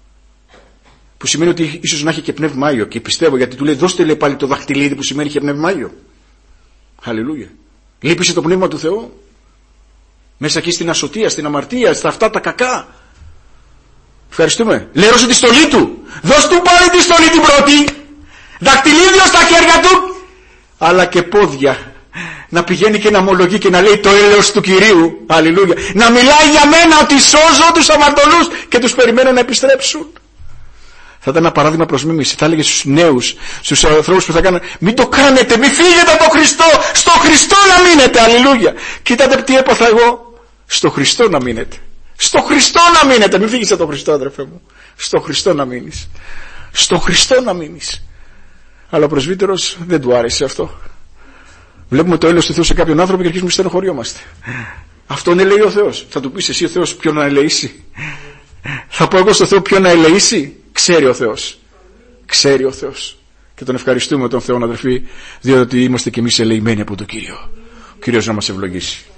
Που σημαίνει ότι ίσως να είχε και πνεύμα Άγιο. Και πιστεύω, γιατί του λέει δώστε, λέει, πάλι το δαχτυλίδι, που σημαίνει είχε πνεύμα Άγιο. Αλληλούια. Λείπησε το πνεύμα του Θεού μέσα εκεί στην ασωτεία, στην αμαρτία, στα αυτά τα κακά. Ευχαριστούμε. Λέρωσε τη στολή του. Δώσ' του πάλι τη στολή την πρώτη. Δακτυλίδιο στα χέρια του, αλλά και πόδια. Να πηγαίνει και να ομολογεί και να λέει το έλεος του Κυρίου. Αλληλούια. Να μιλάει για μένα ότι σώζω τους αμαρτωλούς και τους περιμένω να επιστρέψουν. Θα ήταν ένα παράδειγμα προς μίμηση. Θα έλεγε στους νέους, στους ανθρώπους που θα κάνουν: μην το κάνετε, μην φύγετε από τον Χριστό. Στο Χριστό να μείνετε. Αλληλούια. Κοίτατε τι έπαθα εγώ. Στο Χριστό να μείνετε. Στο Χριστό να μείνετε. Μην φύγεις από τον Χριστό, αδερφέ μου. Στο Χριστό να μείνεις. Στο Χριστό να μείνεις. Αλλά ο πρεσβύτερος δεν του άρεσε αυτό. Βλέπουμε το έλεος του Θεού σε κάποιον άνθρωπο και αρχίζουμε να στενοχωριόμαστε. Αυτό είναι, λέει ο Θεός. Θα του πεις εσύ ο Θεός ποιον να ελεήσει? Θα πω εγώ στο Θεό ποιον να ελεήσει? Ξέρει ο Θεός. Ξέρει ο Θεός. Και τον ευχαριστούμε τον Θεό, αδερφοί, διότι είμαστε κι εμείς ελεημένοι από τον Κύριο. Ο Κύριος να μας ευλογήσει.